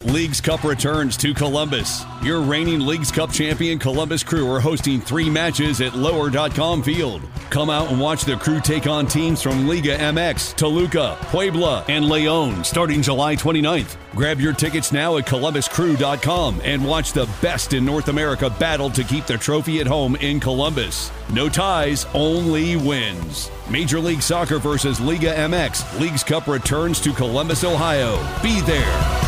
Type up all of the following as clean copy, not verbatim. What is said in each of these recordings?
Leagues Cup returns to Columbus. Your reigning Leagues Cup champion Columbus Crew are hosting 3 matches at Lower.com Field. Come out and watch the Crew take on teams from Liga MX, Toluca, Puebla, and Leon starting July 29th. Grab your tickets now at ColumbusCrew.com and watch the best in North America battle to keep the trophy at home in Columbus. No ties, only wins. Major League Soccer versus Liga MX. Leagues Cup returns to Columbus, Ohio. Be there.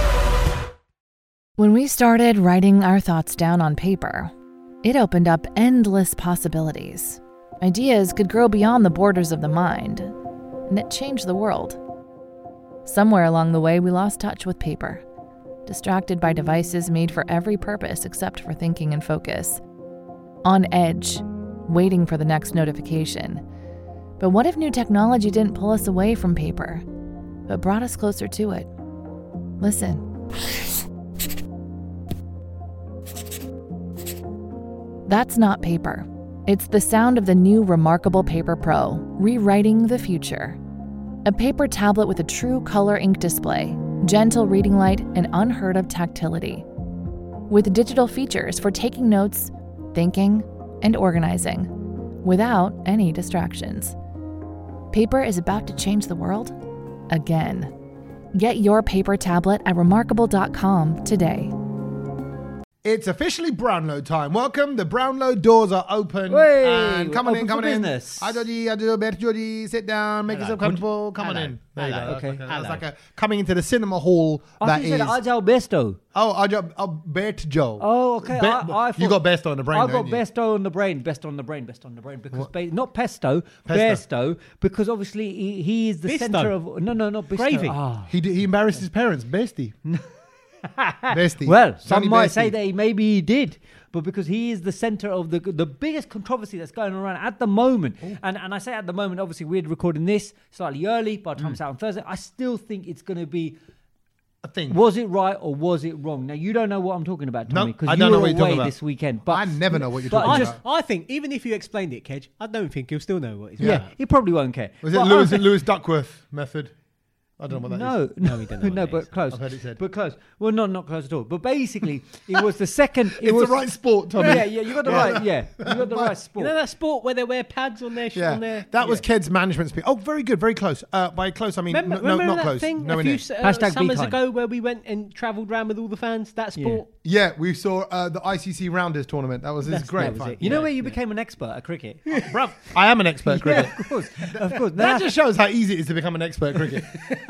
When we started writing our thoughts down on paper, it opened up endless possibilities. Ideas could grow beyond the borders of the mind, and it changed the world. Somewhere along the way, we lost touch with paper, distracted by devices made for every purpose except for thinking and focus. On edge, waiting for the next notification. But what if new technology didn't pull us away from paper, but brought us closer to it? Listen. That's not paper. It's the sound of the new Remarkable Paper Pro, rewriting the future. A paper tablet with a true color ink display, gentle reading light, and unheard of tactility. With digital features for taking notes, thinking, and organizing, without any distractions. Paper is about to change the world again. Get your paper tablet at remarkable.com today. It's officially Brownlow time. Welcome. The Brownlow doors are open. Hey, and come on in. business. Hi, Georgie. Sit down. Make yourself comfortable. Come on in. There you go. Okay. It's like a coming into the cinema hall. I think you said Ajal Besto. Bet Joe. Oh, okay. I thought, you got Besto on the brain. I got Besto on the brain. Besto on the brain. Because not pesto. Besto. Because obviously he is the Bisto. center of not Bisto. Gravy. Ah. He embarrassed his parents. Bestie. Bestie. Well, some Johnny might Bestie. say that maybe he did, but because he is the center of the biggest controversy that's going around at the moment, and I say at the moment, obviously we're recording this slightly early, by the time it's out on Thursday, I still think it's going to be a thing. Was it right or was it wrong? Now you don't know what I'm talking about, Tommy, No, because I you don't know were what you're talking away about. this weekend. But I never know what you're but talking I about. I think even if you explained it, Kedge, I don't think you'll still know what it's Yeah, about. he probably won't care. Was it But Lewis Duckworth method? I don't know what that is. No, we don't know what no, that but is. close. I've heard it said. But close. Well, not close at all. But basically, it was the second. It's the right sport, Tommy. Yeah, you got the right. Yeah, you got the right sport. You know that sport where they wear pads on their Yeah, on their... that was Ked's management speak. Oh, very good, very close. By close, I mean Remember not that close. thing Nowhere a few near. Hashtag summers B-time. ago where we went and travelled around with all the fans? That sport? Yeah, we saw the ICC Rounders tournament. That was great that was fun. it. You know where you became an expert at cricket? Bruv, I am an expert at cricket. Yeah, of course. That just shows how easy it is to become an expert at cricket.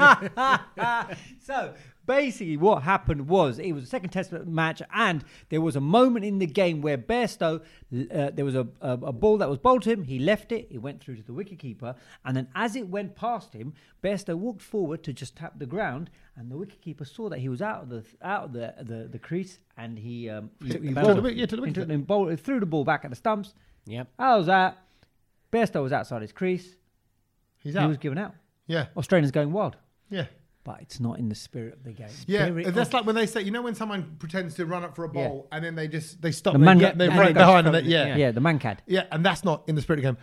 So basically, what happened was it was a second test match, and there was a moment in the game where Bairstow, there was a ball that was bowled to him. He left it. It went through to the wicketkeeper, and then as it went past him, Bairstow walked forward to just tap the ground, and the wicketkeeper saw that he was out of the crease, and he To the into wicket. and bowled, threw the ball back at the stumps. Yep. How was that? Bairstow was outside his crease. He's He out. was given out. Yeah, Australians going wild. yeah. But it's not in the spirit of the game. Yeah, Spirit that's of- like when they say, you know, when someone pretends to run up for a ball and then they stop, The man- they man run goes behind, from- and yeah, the mancad. yeah, and that's not in the spirit of the game.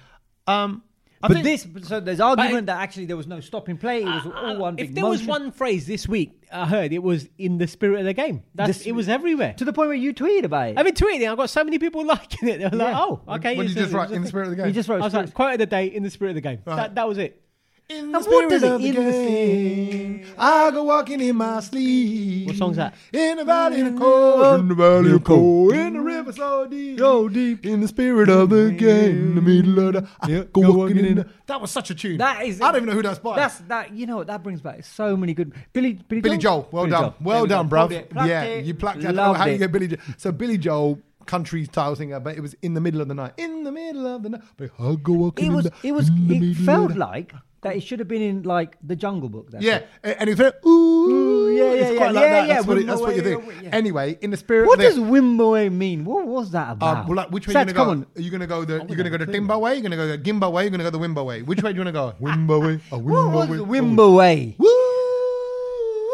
So there's argument that actually there was no stopping play. It was all one big If there was motion. one phrase this week I heard, it was in the spirit of the game. It was everywhere. To the point where you tweeted about it. I've been tweeting. I've got so many people liking it. They're like, Yeah. "Oh, okay." When you just write in the spirit of the game. You just I wrote was like, "Quote of the day in the spirit of the game." Right. That was it. In the And what does spirit of it the in the game, I go walking in my sleep. What song's that? In the valley of cold, in the valley of cold, in the river so deep, in the spirit of the game, in the middle of the, go walking in the. That was such a tune. That is. I don't even know who that's by. That's that. You know what? That brings back so many good. Billy Joel. Well Billy done. Joel. Well There done, we go. bruv. Plucked it, plucked Yeah, it. you plucked it. I don't know Loved how you it. get Billy Joel. So Billy Joel, country style singer, but it was in the middle of the night. In the middle of the night. I go walking in the. It felt like that. It should have been in like the Jungle Book. That's Yeah, it. and it's very, ooh, yeah, it's yeah, quite yeah, like yeah, that. yeah, That's what you Wimbo, think. yeah. Anyway, in the spirit What of does Wimbo mean? What was that about? well, like, which way Sats, are you come gonna on. go? Are you gonna go the? You're gonna go the Timber way? You're gonna go the Gimba way? You're gonna go the Wimbo way? Which way do you wanna go? Wimbo way? What was the Wimbo way? Woo!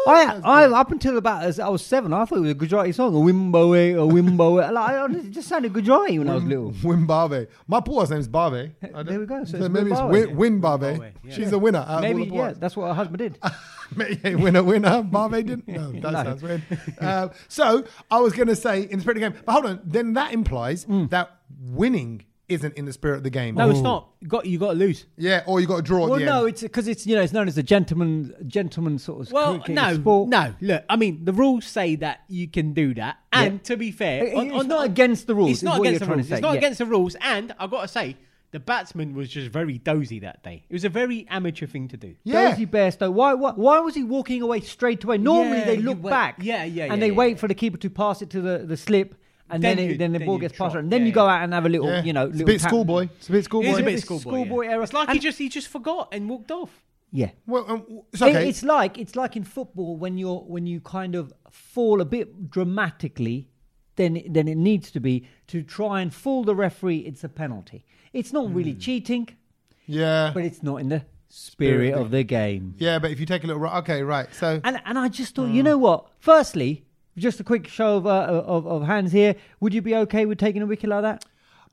I up until about as I was 7, I thought it was a Gujarati song, a Wimbo. Like, it just sounded Gujarati when I was little. Win Bave. My Paul's name's Bave. There we go. So maybe it's Win Bave. Yeah. She's a winner. out of Maybe, all the yeah, boys. that's what her husband did. Winner. Bave didn't? No, that No. sounds weird. So I was going to say in the spirit of the game, but hold on. Then that implies that winning isn't in the spirit of the game. No, it's not. You got to lose. Yeah, or you got to draw at Well, the no, end. it's because it's it's known as a gentleman sort of Well, cricket sport. no. Look, I mean, the rules say that you can do that, and to be fair, It's not against the rules. It's not is what against you're the trying to rules. say. It's not Yeah. against the rules, and I've got to say, the batsman was just very dozy that day. It was a very amateur thing to do. Yeah. Dozy Bairstow. Why was he walking away straight away? Normally Yeah, they you look wait- back. yeah, and they wait for the keeper to pass it to the slip, and Then then the ball you gets trot. passed, and then Yeah, you go yeah. out and have a little, Yeah. little It's a bit tap. schoolboy. It's a bit schoolboy. It is a It's bit a schoolboy. schoolboy error. It's like And- he just forgot and walked off. Yeah. Well, it's okay. It's like in football when you kind of fall a bit dramatically than it needs to be to try and fool the referee. It's a penalty. It's not really cheating, yeah. but it's not in the spirit of the game. Yeah, but if you take a little... Okay, right. So... And I just thought, you know what? Firstly, just a quick show of hands here. Would you be okay with taking a wicket like that?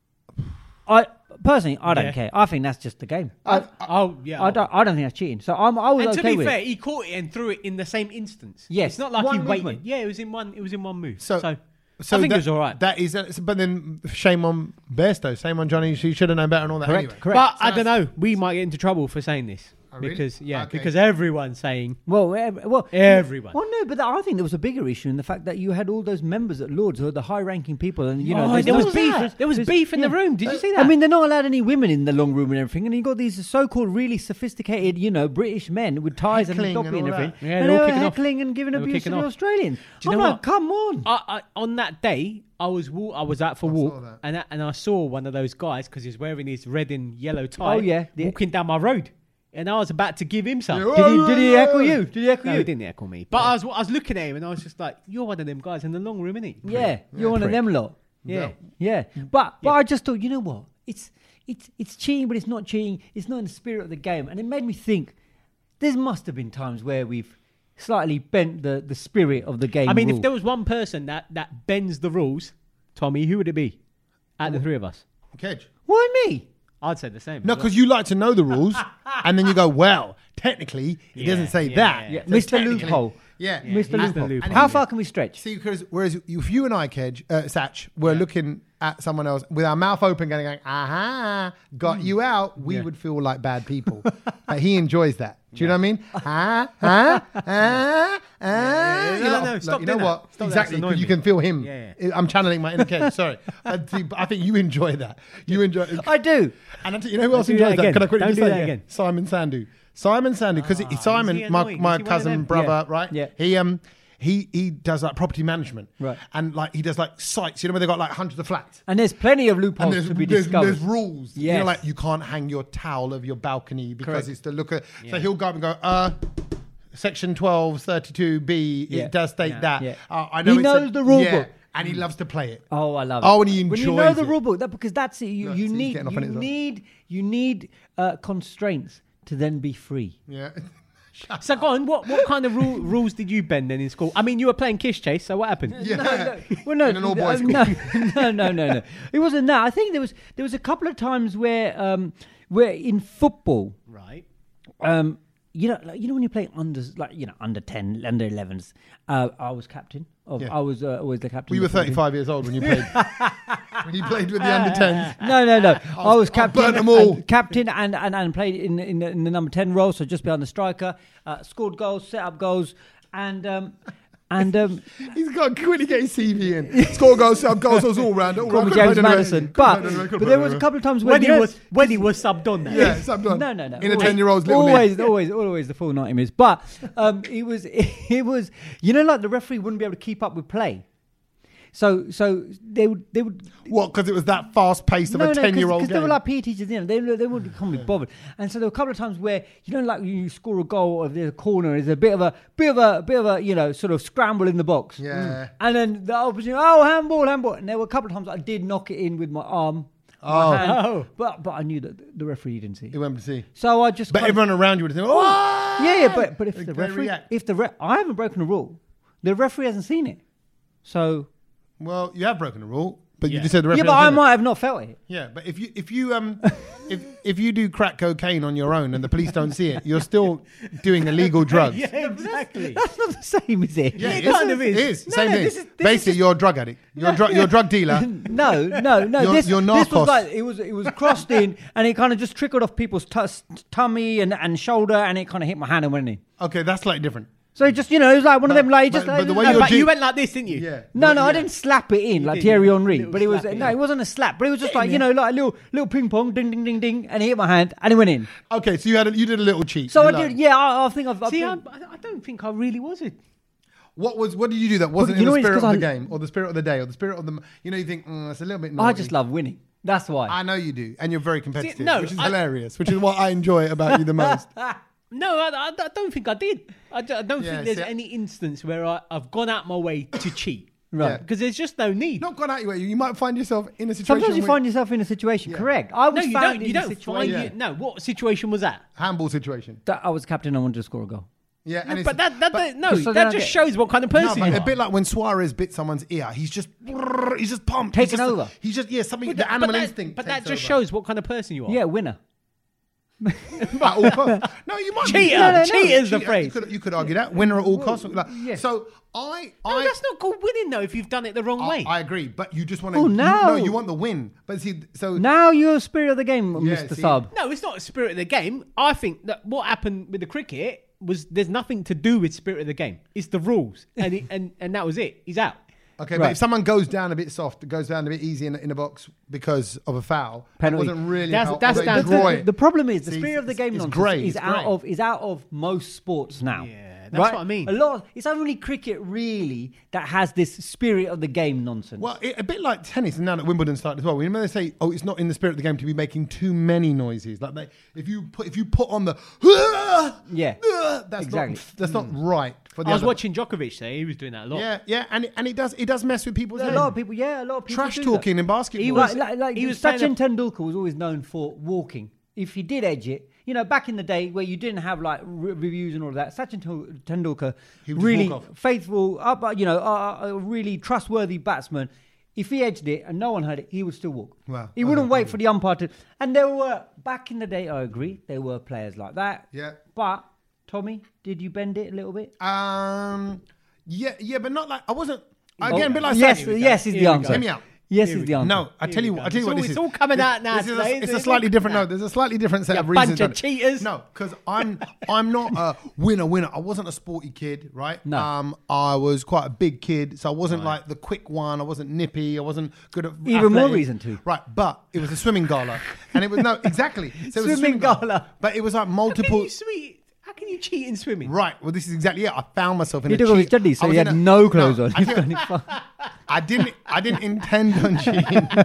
I personally, I don't Yeah. care. I think that's just the game. Yeah. I don't think that's cheating. So I was And to okay be with fair, it. he caught it and threw it in the same instance. Yes, it's not like one he waited. movement. Yeah, it was in one move. So I think it was all right. That is... But then shame on Bairstow. Shame on Johnny. She should have known better and all that Correct, anyway. correct. But So I don't that's- know. We might get into trouble for saying this really? because Okay. because everyone's saying Well, Everyone. Well, no, but I think there was a bigger issue in the fact that you had all those members at Lords who are the high-ranking people, and there was beef. that. There was beef in the room. Did you see that? I mean, they're not allowed any women in the long room and everything, and you got these so-called really sophisticated, British men with ties and Heckling toppy and and all everything, that. Yeah, and they they were were kicking off. heckling and giving They were abuse to kicking the off. Australians. Do you I'm know like, what? come on. On that day, I was out for a walk, that. and I saw one of those guys because he's wearing his red and yellow tie. Oh, yeah. walking down my road, and I was about to give him some. Yeah. Did he heckle you? Did he heckle No, you? he didn't heckle me. But I was looking at him, and I was just like, "You're one of them guys in the long room, innit?" Yeah, you're one of them lot. Yeah. Yeah. But I just thought, you know what? It's cheating, but it's not cheating. It's not in the spirit of the game. And it made me think there must have been times where we've slightly bent the spirit of the game. I mean, rule. if there was one person that bends the rules, Tommy, who would it be? Out of the three of us, Kedge. Why me? I'd say the same. No, because you like to know the rules, and then you go, well, technically, it doesn't say that. yeah. So Mr. technically- Loophole. Yeah. Mr. he's the Loophole. loophole. How far can we stretch? See, because whereas if you and I, Kedge, Satch, were looking at someone else with our mouth open, going, aha, got you out, we would feel like bad people. He enjoys that. Do you know what I mean? No, stop You know doing what? that. Stop that. Exactly, That's because annoying you me. can feel him. Yeah, I'm channeling my inner Kedge. Sorry. But I think you enjoy that. You enjoy it. I do. And you know who else do that enjoys that? again. Can I quickly Don't just do say that it again. Simon Sandu. Simon Sandu, because Simon, is he my annoying? Is he one of cousin them? brother, Yeah. right? Yeah. He does like property management, Right. And like he does like sites. You know where they got like hundreds of flats. And there's plenty of And loopholes to be discovered. there's rules. You know, Yes. like you can't hang your towel over your balcony because Correct. it's to look at. So he'll go up and go, Section 1232B. Yeah. It does state Yeah. that. Yeah. I know He it's knows the rule yeah, book. and he loves to play it. Oh, I love it. Oh, and he when you know enjoys the it. rule book, because that's it. You see, he's need getting off on it as well. you need constraints to then be free. Yeah. So go on. What kind of rules did you bend then in school? I mean, you were playing Kiss Chase, so what happened? Yeah. Well, no, In an all-boys no, no. It wasn't that. I think there was a couple of times where in football, Right. Mm. when you play under 10, under 11s. I was captain. Yeah. I was always the captain. We were of the team. 35 years old when you played. When you played with the under 10s. No. I was I captain. burnt them all. Captain and played in the number 10 role, so just behind the striker. Scored goals, set up goals, and He's got to quickly get his CV in. Score goals, sub goals, I was all round. call me James Madison. But there was a couple of times when When he was subbed on that. Yeah, sub done. No. In a 10-year-old's little league. Always the full 90 minutes. But it was like the referee wouldn't be able to keep up with play. So they would. What? Because it was that fast pace of a 10-year-old because game. they were like PE teachers, they wouldn't come be bothered. And so there were a couple of times where like you score a goal or there's a corner, there's a bit of a sort of scramble in the box. Yeah. And then the opposite, handball, and there were a couple of times I did knock it in with my arm. my hand. Oh. But I knew that the referee didn't see. He went to see. So I just. But kind of- everyone around you would think, oh! Yeah, but if They the referee, react. I haven't broken a rule, the referee hasn't seen it. So Well, you have broken a rule, but you Yeah. just said the yeah, referee. but I hasn't seen it. might have not felt it. Yeah, but if if you do crack cocaine on your own and the police don't see it, you're still doing illegal drugs. Yeah, exactly. That's not the same, is it? Yeah, it is. kind of is. It is. No, Same no, thing. this is Basically, just- you're a drug addict. You're a drug dealer. No. You're This narcos. was like it was crossed in, and it kind of just trickled off people's tummy and shoulder, and it kind of hit my hand and went in. Okay, that's slightly different. So it just, it was like one of them, like just. but the way No, you're but do- you went like this, didn't you? Yeah. No, Yeah. I didn't slap it in like did, Thierry yeah. Henry, Little but it was slap, no, yeah. it wasn't a slap, but it was just like like a little ping pong, ding ding ding ding, and it hit my hand and it went in. Okay, so you did a little cheat. So You I like- did, yeah. I think I've. See, I've I don't think I really was it. What did you do that wasn't you in know the it's spirit of 'cause the I- game or the spirit of the day or the spirit of the? You think it's a little bit. I naughty. just love winning. That's why. I know you do, and you're very competitive, no, which is I- hilarious, which is what I enjoy about you the most. No, I don't think I did. I don't Yeah, think there's see, any instance where I've gone out my way to cheat. Right. Yeah. Because there's just no need. Not gone out your way. You might find yourself in a situation. Sometimes you where- find yourself in a situation. Yeah. Correct. I was No, you found don't. in You a don't find situation it. No, what situation was that? handball situation. that I was captain and wanted to score a goal. Yeah, and But that so that then I just get- shows what kind of No, person but you a are. bit like when Suarez bit someone's ear. He's just pumped. Taking He's just, over. He's just something. But The that- animal but that- instinct. But that takes just over. shows what kind of person you are. Yeah, winner. At all costs. No, you might. Cheater. No, no, no. Cheater's the Cheater. phrase. You could argue that winner at all costs. Like, yeah. So No, that's not called winning though. If you've done it the wrong way. I agree, but you just want to. Oh, no. No, you want the win. But see, so Now you're spirit of the game, Yeah, Mr. see. Sub. No, it's not spirit of the game. I think that what happened with the cricket was there's nothing to do with spirit of the game. It's the rules, and that was it. He's out. okay. Right. But if someone goes down a bit soft, goes down a bit easy in a box because of a foul, Penalty. It wasn't really. That's- a foul, that's although down you to draw the- it. The problem is the See, spirit of the game it's nonsense grey, is it's out grey. of most sports now. Yeah, that's what I mean. A lot. It's only cricket really that has this spirit of the game nonsense. Well, a bit like tennis, and now that Wimbledon started as well. Remember they say, "Oh, it's not in the spirit of the game to be making too many noises." Like if you put on the Yeah, that's exactly. not right for the I was other. watching Djokovic there. He was doing that a lot. Yeah, and it does mess with people's a head. lot of people. Yeah, a lot of people. Trash do talking that. in basketball. He was- Like he was saying Sachin Tendulkar was always known for walking. If he did edge it, back in the day where you didn't have like reviews and all of that, Sachin Tendulkar, He would just really walk off. faithful, a really trustworthy batsman. If he edged it and no one heard it, he would still walk. Wow. He wouldn't wait for the umpire to. And there were back in the day. I agree, there were players like that. Yeah. But Tommy, did you bend it a little bit? Yeah, but not like I wasn't. Again, a bit like yes, Sachin. yes is the Here we answer. go. Hear me out. Yes Here is we the go. answer. No, I tell you what. This It's is. all coming out now This is today, it's isn't a it? slightly different. Nah. No, there's a slightly different set You of bunch reasons. of cheaters. No, because I'm not a winner. I wasn't a sporty kid, right? No. I was quite a big kid, so I wasn't like the quick one. I wasn't nippy. I wasn't good at Even more athletic. reason to. Right, but it was a swimming gala, and it was exactly. So it was a Swimming gala. but it was like How multiple. can you cheat in swimming? Right. Well, this is exactly it. I found myself in He a took off his cheat- studies, so I was he had in a- no clothes No, on. I didn't- I didn't intend on cheating.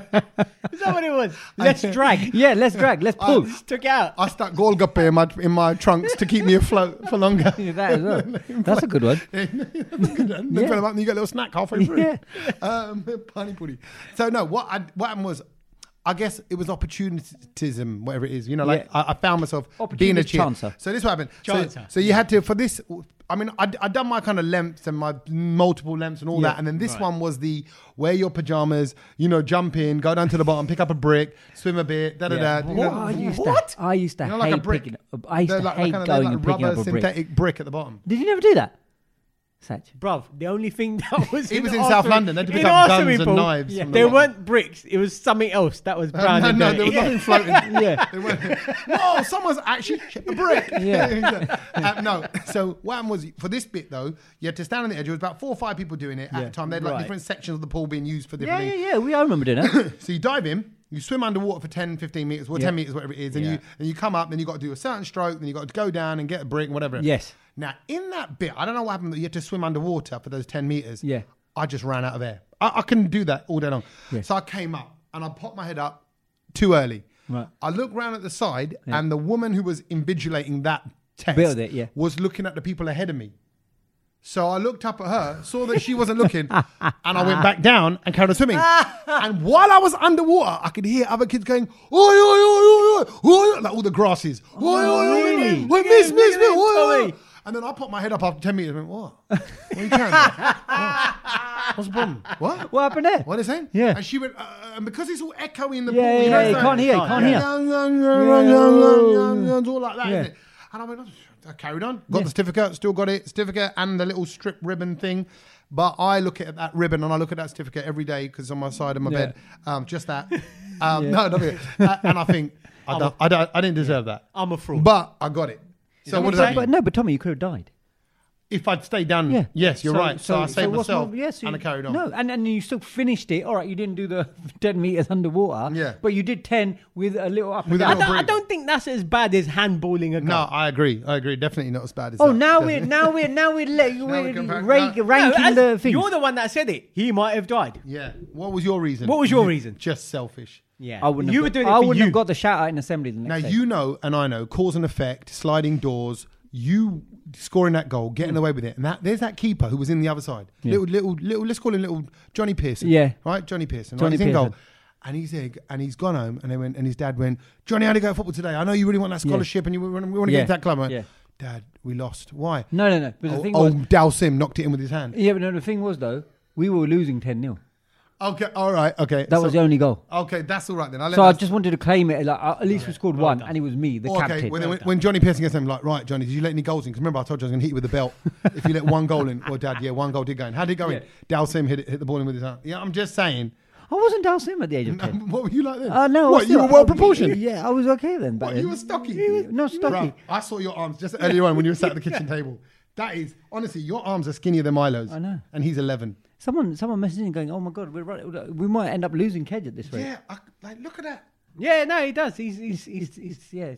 Is that what it was? Let's drag. Yeah, let's drag, let's pull. Just took out. I stuck Golgappe in my trunks to keep me afloat for longer. Yeah, that as well. That's a good one. Then fill them up and you get a little snack halfway through. Yeah. Pani puri. So no, what happened was, I guess it was opportunism, whatever it is. Like Yeah. I found myself being a Opportunist cheer. chancer. So this is what happened. Chancer. So you had to, for this, I mean, I'd done my kind of lengths and my multiple lengths and all Yeah. that. And then this Right. one was the wear your pajamas, jump in, go down to the bottom, pick up a brick, swim a bit, da-da-da. Yeah. you know. Oh, What? I used to Like a hate brick. picking up. I used They're to like- hate they're going like and picking rubber up a brick. synthetic brick at the bottom. Did you never do that? Satch. Bruv, the only thing that was He was in our South swimming- London. They had to pick in up our guns swimming and pool, knives from the There bottom. weren't bricks. It was something else that was brown and no, dirty. there was nothing floating. Yeah. They went, whoa, someone's actually hit a brick. Yeah. No, so what happened was, for this bit though, you had to stand on the edge. There was about 4 or 5 people doing it at Yeah. the time. They had like Right. different sections of the pool being used for Yeah, different yeah, yeah. I remember doing that. So you dive in, you swim underwater for 10, 15 meters, or 10 meters, whatever it is, and Yeah. you come up, then you got to do a certain stroke, then you got to go down and get a brick and whatever. Yes. Now, in that bit, I don't know what happened, but you had to swim underwater for those 10 meters. Yeah. I just ran out of air. I couldn't do that all day long. Yeah. So I came up and I popped my head up too early. Right. I looked round at the side and the woman who was invigilating that test Bit of it, yeah. was looking at the people ahead of me. So I looked up at her, saw that she wasn't looking, and I went back down and carried on swimming. And while I was underwater, I could hear other kids going, oi, oi, oi, oi, oi, like all the grasses. Oi, oi, oi, really? oi, miss, oi, oi. Tommy. And then I popped my head up after 10 meters and went, what? What are you carrying about? What? What's the problem? What? What happened there? What are they saying? Yeah. And she went, and because it's all echoey in the Yeah, pool, yeah, know, you so- can't hear, you can't hear. It's all like that, Yeah. isn't it? And I went, I carried on, got the certificate, still got it, certificate and the little strip ribbon thing. But I look at that ribbon and I look at that certificate every day because it's on my side of my bed. Just that. No, not it. And I think, I didn't deserve that. I'm a fraud. But I got it. So what does that mean? But Tommy, you could have died. If I'd stayed down, Yeah. yes, you're right. So I saved what's myself more- yes, and I carried on. No, and you still finished it. All right, you didn't do the 10 meters underwater. Yeah. But you did 10 with a little up and With a down. little I don't think that's as bad as handballing a No, goal. I agree. Definitely not as bad as Oh, that. now Definitely. we're compare- ranking No, the things. you're the one that said it. He might have died. Yeah. What was your reason? What was your reason? Just selfish. Yeah. I wouldn't. You have were got, doing it I for wouldn't you. have got the shout out in assembly the next Now, day. you know, and I know, cause and effect, sliding doors, you scoring that goal, getting away with it. And there's that keeper who was in the other side. Yeah. Little, let's call him little Johnny Pearson. Yeah. Right? Johnny Pearson. Johnny He's in goal. Pearson. And he's there, and he's gone home, and his dad went, Johnny, how do you go at football today? I know you really want that scholarship and we want to get Yeah. into that club. I went, Yeah. Dad, we lost. Why? No. But the thing was, Dal Sim knocked it in with his hand. yeah, but no, the thing was though, we were losing 10-0. Okay, all right, okay. That was the only goal. Okay, that's all right then. So I just wanted to claim it. Like at least we scored one, and it was me, the captain. Okay, when Johnny Pearson gets him, like, right, Johnny, did you let any goals in? Because remember, I told you I was going to hit you with the belt. If you let one goal in, or Dad, yeah, one goal did go in. How did it go in? Yeah. Dal Sim hit the ball in with his hand. Yeah, I'm just saying. I wasn't Dal Sim at the age of 10. What were you like then? No, What, you were well proportioned? Yeah, I was okay then. Back What, then. you were stocky? No, stocky. Bruh, I saw your arms just earlier on when you were sat at the kitchen table. That is, honestly, your arms are skinnier than Milo's. I know. And he's 11. Someone messaging and going, "Oh my God, we're right. We might end up losing Kedge at this rate." Yeah, look at that. Yeah, no, he does. He's Yeah.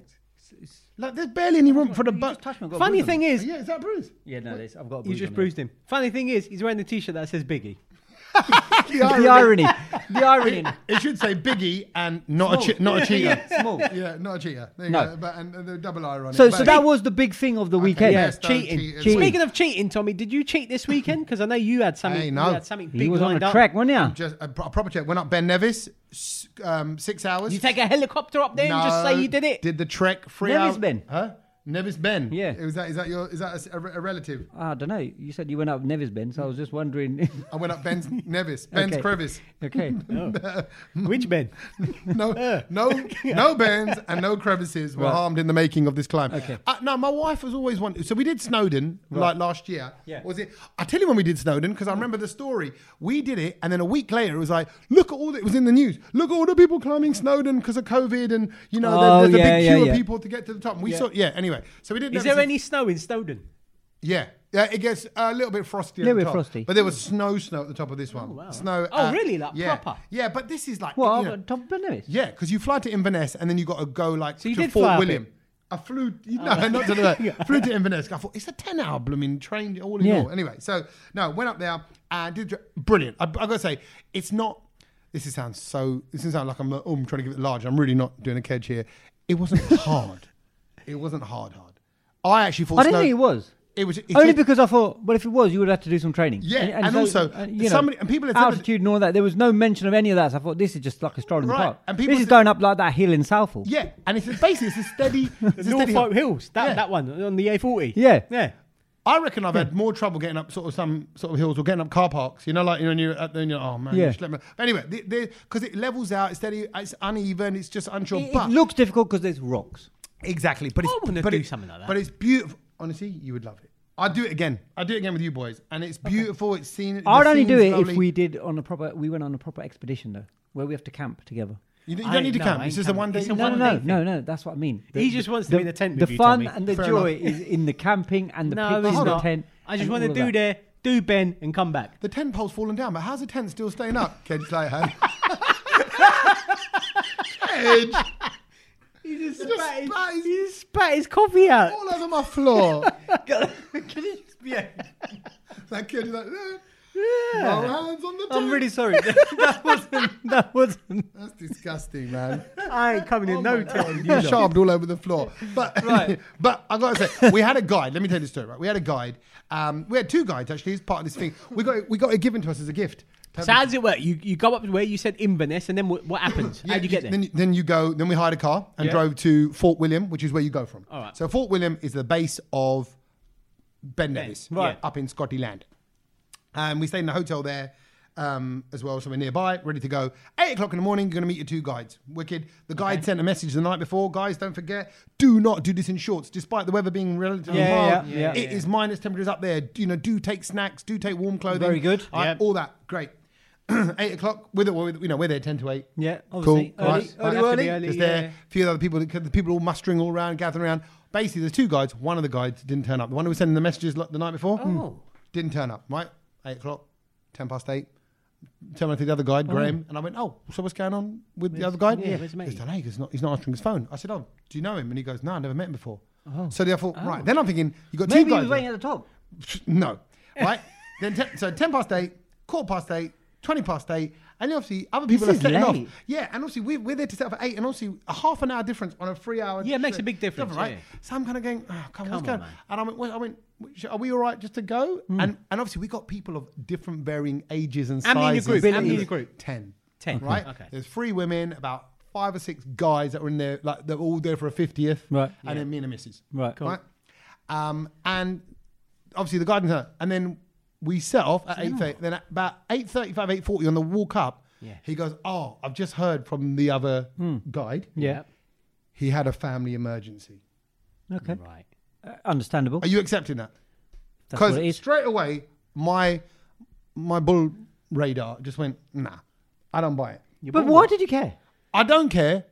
Like, there's barely any room for the You butt. just touched me, I've got a Funny bruise on thing me. is, Yeah, is that Bruce? Yeah, no, I've got a bruise. you just on bruised him. Funny thing is, he's wearing a t-shirt that says Biggie. The irony. The irony. It should say Biggie and not a cheater. Small. Yeah, not a cheater. There you No. go. But, and the double R on it. So But- that was the big thing of the weekend. yes, don't cheating. cheat. Speaking of cheating, Tommy, did you cheat this weekend? Because I know you had something. Hey, no. You had something big He was on lined a up. trek, wasn't you? Just a proper check. Went up Ben Nevis, 6 hours. You take a helicopter up there and just say you did it. Did the trek 3 Nevis hours. Ben? Huh? Nevis Ben. Yeah. Is that a relative? I don't know. You said you went up Nevis Ben, so I was just wondering. I went up Ben's Nevis. Ben's Okay. crevice. Okay. Which Ben? No bends and no crevices were Right. harmed in the making of this climb. Okay. No, my wife was always wanting. So we did Snowdon like last year. Yeah. Was it? I tell you when we did Snowdon because I remember the story. We did it, and then a week later it was like, look at all. It was in the news. Look at all the people climbing Snowdon because of COVID, and Oh, there's a yeah, big yeah, queue yeah. of people to get to the top. And we saw. Yeah. Anyway, so we did. Is there any snow in Snowdon? Yeah. Yeah, it gets a little bit frosty. Little at the bit top. frosty. But there was snow at the top of this one. wow. Snow. Oh, really? Like yeah. proper? Yeah, but this is like. What? you know, Top of Nevis? yeah, because you fly to Inverness and then you got to go like So you to did fly Fort up William. it? I flew, no, not to that. Flew to Inverness. I thought it's a 10-hour blooming train, all in Yeah. all. Anyway, so no, went up there and did brilliant. I got to say, it's not. This sounds like I'm trying to give it large. I'm really not doing a kedge here. It wasn't hard. It wasn't hard. I actually thought I didn't think it was. It was it's Only just- because I thought, well, if it was, you would have to do some training. Yeah, and also, you know, somebody- and people have said that- altitude and all that. There was no mention of any of that. So I thought this is just like a stroll in the Right, park. and people This is said- going up like that hill in Southall. Yeah, and it's basically it's a steady. It's a steady Norfolk Hills. Yeah. That one on the A40. Yeah. Yeah. I reckon I've had more trouble getting up some sort of hills or getting up car parks. You know, like when you're at the, oh man, Yeah. you just let me. But anyway, because it levels out, it's steady, it's uneven, it's just unsure. It but looks difficult because there's rocks. exactly, but it's I wanna but do it- something like that. But it's beautiful. Honestly, you would love it. I'd do it again. I'd do it again with you boys, and it's beautiful. It's seen. I'd only do it if we went on a proper expedition though, where we have to camp together. You I don't need to ain't- no, camp. I It's ain't just a camping. one day. It's a No, one no, day no, thing. no, no. That's what I mean. He just wants to be in the tent with you, fun Tommy. and the Fair joy enough. is in the camping and the No, picnic it's in the not. tent. I just and want all to of do that. do Ben and come back. The tent pole's fallen down, but how's the tent still staying up? Kedge like, hey. Kedge, He just spat spat his coffee out. all over my floor. Yeah. That kid is like, No hands on the I'm table. really sorry. That wasn't. That's disgusting, man. I ain't coming in no time. You sharped all over the floor. But Right. but I got to say, we had a guide. Let me tell you the story. Right, we had a guide. We had 2 guides actually as part of this thing. We got it given to us as a gift. So how does it work? You go up to where you said Inverness, and then what happens? Yeah, How do you get there? Then you go. Then we hired a car and drove to Fort William, which is where you go from. All right. So Fort William is the base of Ben Nevis, right. up in Scotland. And we stayed in a hotel there as well, somewhere nearby, ready to go. 8 o'clock in the morning, you're going to meet your 2 guides. Wicked. The guide sent a message the night before. Guys, don't forget, do not do this in shorts, despite the weather being relatively mild. It is minus temperatures up there. Do take snacks, do take warm clothing. Very good. All right, all that. Great. 8 o'clock, we're there 10 to 8. Yeah, Cool. obviously. Right. Early. Just there. A few other people, the people all mustering all around, gathering around. Basically, there's 2 guides. One of the guides didn't turn up. The one who was sending the messages the night before didn't turn up. Right? 8 o'clock, 10 past 8. Turned around to the other guide, Graham, and I went, "Oh, so what's going on with the other guide?" Yeah, where's the He mate? goes, "I don't know, he's not answering his phone." I said, "Oh, do you know him?" And he goes, "No, I never met him before." So I thought, right. Then I'm thinking, you got 2 Maybe he guys. was waiting at the top. No. Right? Then so 10 past 8, 8:15, 20 past 8, and obviously other people This are is setting late. off. Yeah, and obviously we're there to set up at 8, and obviously a half an hour difference on a 3-hour. Yeah, it makes a big difference, right? yeah. So I'm kind of going, oh, come on, what's on, going? man. And I went, are we all right just to go? And obviously we got people of different varying ages and How many in sizes. your group? How many in your group? 10. 10. Right? Okay. There's 3 women, about 5 or 6 guys that were in there, like they're all there for a 50th. Right. And then me and a missus. Right. Right? And obviously the guidance, and then we set off at 8:30. Then at about 8:35, 8:40 on the walk up, he goes, "Oh, I've just heard from the other guide. Yeah. He had a family emergency." Okay. Right. Understandable. Are you accepting that? That's what it Because is. straight away, my bull radar just went, "Nah, I don't buy it." But why did you care? I don't care,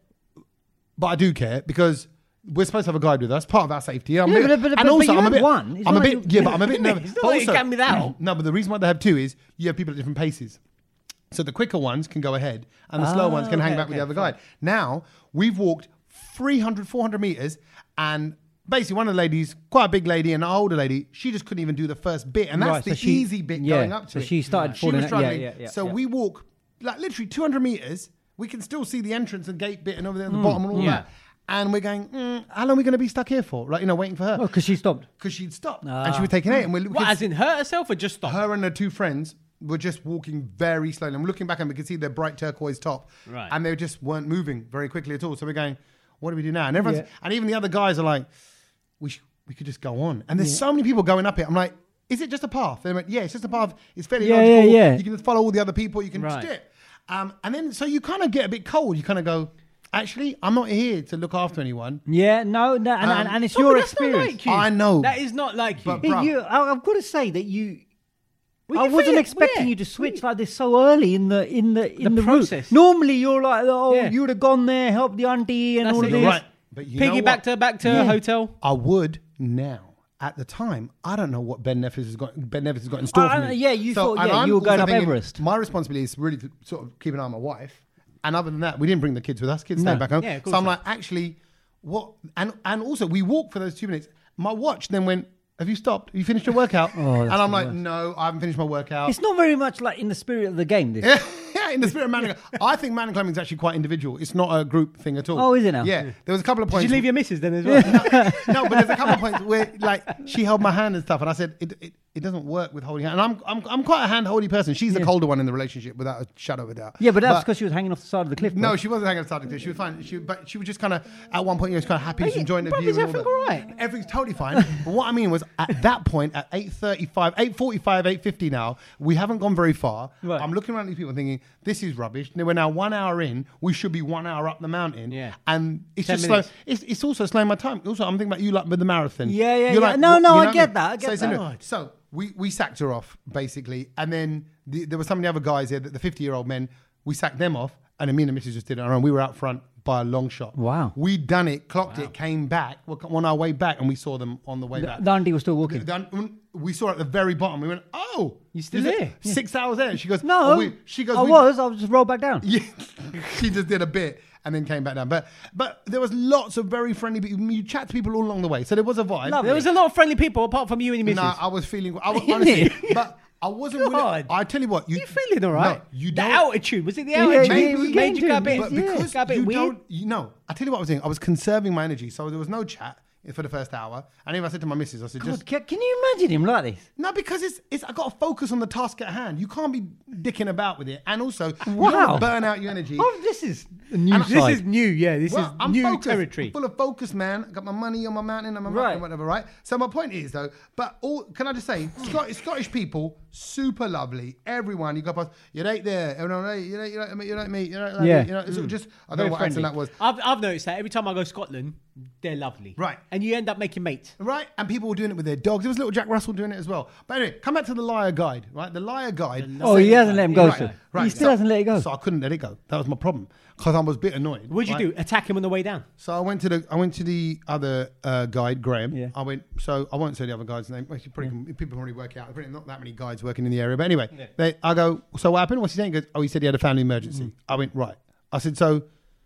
but I do care because we're supposed to have a guide with us, part of our safety. but you had one. It's I'm a not bit, like yeah, but I'm a bit nervous. It's not But like you can without. No, but the reason why they have 2 is you have people at different paces. So the quicker ones can go ahead and the slower ones can hang back with the other guide. Now, we've walked 300, 400 meters and basically one of the ladies, quite a big lady and an older lady, she just couldn't even do the first bit. And that's Right, the so she- easy bit yeah, going up to so it. she started She was falling out- yeah, struggling. yeah, So yeah. we walk like literally 200 meters. We can still see the entrance and gate bit and over there at the bottom and all that. And we're going, how long are we going to be stuck here for? Like, waiting for her. Oh, because she stopped. Because she'd stopped. And she was taking 8. And we're What, as in hurt herself or just stop? her and her 2 friends were just walking very slowly. And we're looking back and we could see their bright turquoise top. Right. And they just weren't moving very quickly at all. So we're going, what do we do now? And everyone's, and even the other guys are like, we could just go on. And there's so many people going up it. I'm like, is it just a path? They went, yeah, it's just a path. It's fairly logical. yeah. You can just follow all the other people. You can Right. just do it. And then, so you kind of get a bit cold. You kind of go, actually, I'm not here to look after anyone. Yeah, no, and it's No, your but that's not experience. like you. I know. That is not like you. But- Bruh. I've got to say that you. Well, I you wasn't feel- expecting yeah. you to switch like this so early in the route. process. Normally, you're like, oh, Yeah. you would have gone there, helped the auntie, and That's all it. of You're this. right. But you know Piggyback what? back to a hotel. I would now. At the time, I don't know what Ben Nevis has got in store for me. yeah, you thought, and yeah, I'm you were going also up thinking Everest. My responsibility is really to sort of keep an eye on my wife. And other than that, we didn't bring the kids with us. Kids stayed back home. Yeah, of course so I'm not. like, actually, what? And also, we walked for those 2 minutes. My watch then went, have you stopped? Have you finished your workout? And I'm like, no, I haven't finished my workout. It's not very much like in the spirit of the game. This. Yeah, in the spirit of mountain climbing. I think mountain climbing is actually quite individual. It's not a group thing at all. Oh, is it now? Yeah. There was a couple of Did points. you leave your missus then as well? No, but there's a couple of points where like she held my hand and stuff, and I said it doesn't work with holding hand. And I'm quite a hand-holdy person. She's the colder one in the relationship, without a shadow of a doubt. Yeah, but that's because she was hanging off the side of the cliff. No, bro. she wasn't hanging outside the cliff. She was fine. But she was just kind of at one point, she was kind of happy, she was enjoying the Bruv, view. is and all everything that. all right? Everything's totally fine. But what I mean was, at that point, at 8:35, 8:45, 8:50 now, we haven't gone very far. Right. I'm looking around at these people thinking, this is rubbish. We're now 1 hour in. We should be 1 hour up the mountain. Yeah. And it's 10 just minutes. slow. It's also slowing my time. Also, I'm thinking about you like with the marathon. Yeah, yeah, You're yeah. like, No, what- no, you I know get what that, I get So, that. So we sacked her off, basically. And then there were some of the other guys here, the 50-year-old men, we sacked them off. And then me and the missus just did it on our own. We were out front by a long shot. Wow. We'd done it, clocked it, came back, we're on our way back, and we saw them on the way back. The auntie was still walking. We saw her at the very bottom. We went, oh, You still is it there? 6 hours there. She goes, No, oh, she goes, I was just rolled back down. Yeah, she just did a bit and then came back down. But there was lots of very friendly people. You chat to people all along the way, so there was a vibe. There was a lot of friendly people apart from you and your missus. No, I was feeling. I was honestly, but I wasn't really, God. I tell you what, You feeling all right? No, you The don't. altitude. Was it the Yeah, altitude? maybe Made getting you to go a it, bit, But yeah. because got a bit you weird? don't, I tell you what I was doing. I was conserving my energy, so there was no chat for the first hour. And even I said to my missus, I said, just God, can you imagine him like this? no, because it's I got to focus on the task at hand. You can't be dicking about with it, and also you don't Wow. want to burn out your energy. Oh, this is a new And side. This is new. Yeah, this Well, is I'm new focused. territory. I'm full of focus, man. I got my money on my mountain and my Right. mountain, whatever, right? So my point is though, but can I just say, Scottish people, super lovely. Everyone, you go past, you ain't there. You know, you don't me, you don't me, you don't like Yeah. me, you know. It's just I don't Very know what accent friendly. that was. I've noticed that every time I go to Scotland, they're lovely. Right. And you end up making mates. Right, and people were doing it with their dogs. There was little Jack Russell doing it as well. But anyway, come back to the liar guide, right? The liar guide. Oh, he hasn't let him go, Right, sir. right. He still hasn't let it go. So I couldn't let it go. That was my problem because I was a bit annoyed. What'd you right? do? Attack him on the way down? So I went to the other guide, Graham. Yeah. So I won't say the other guy's name. Well, people already work out. There's not that many guides working in the area. But anyway, I go, so what happened? What's he saying? He goes, oh, he said he had a family emergency. I went, right. I said, so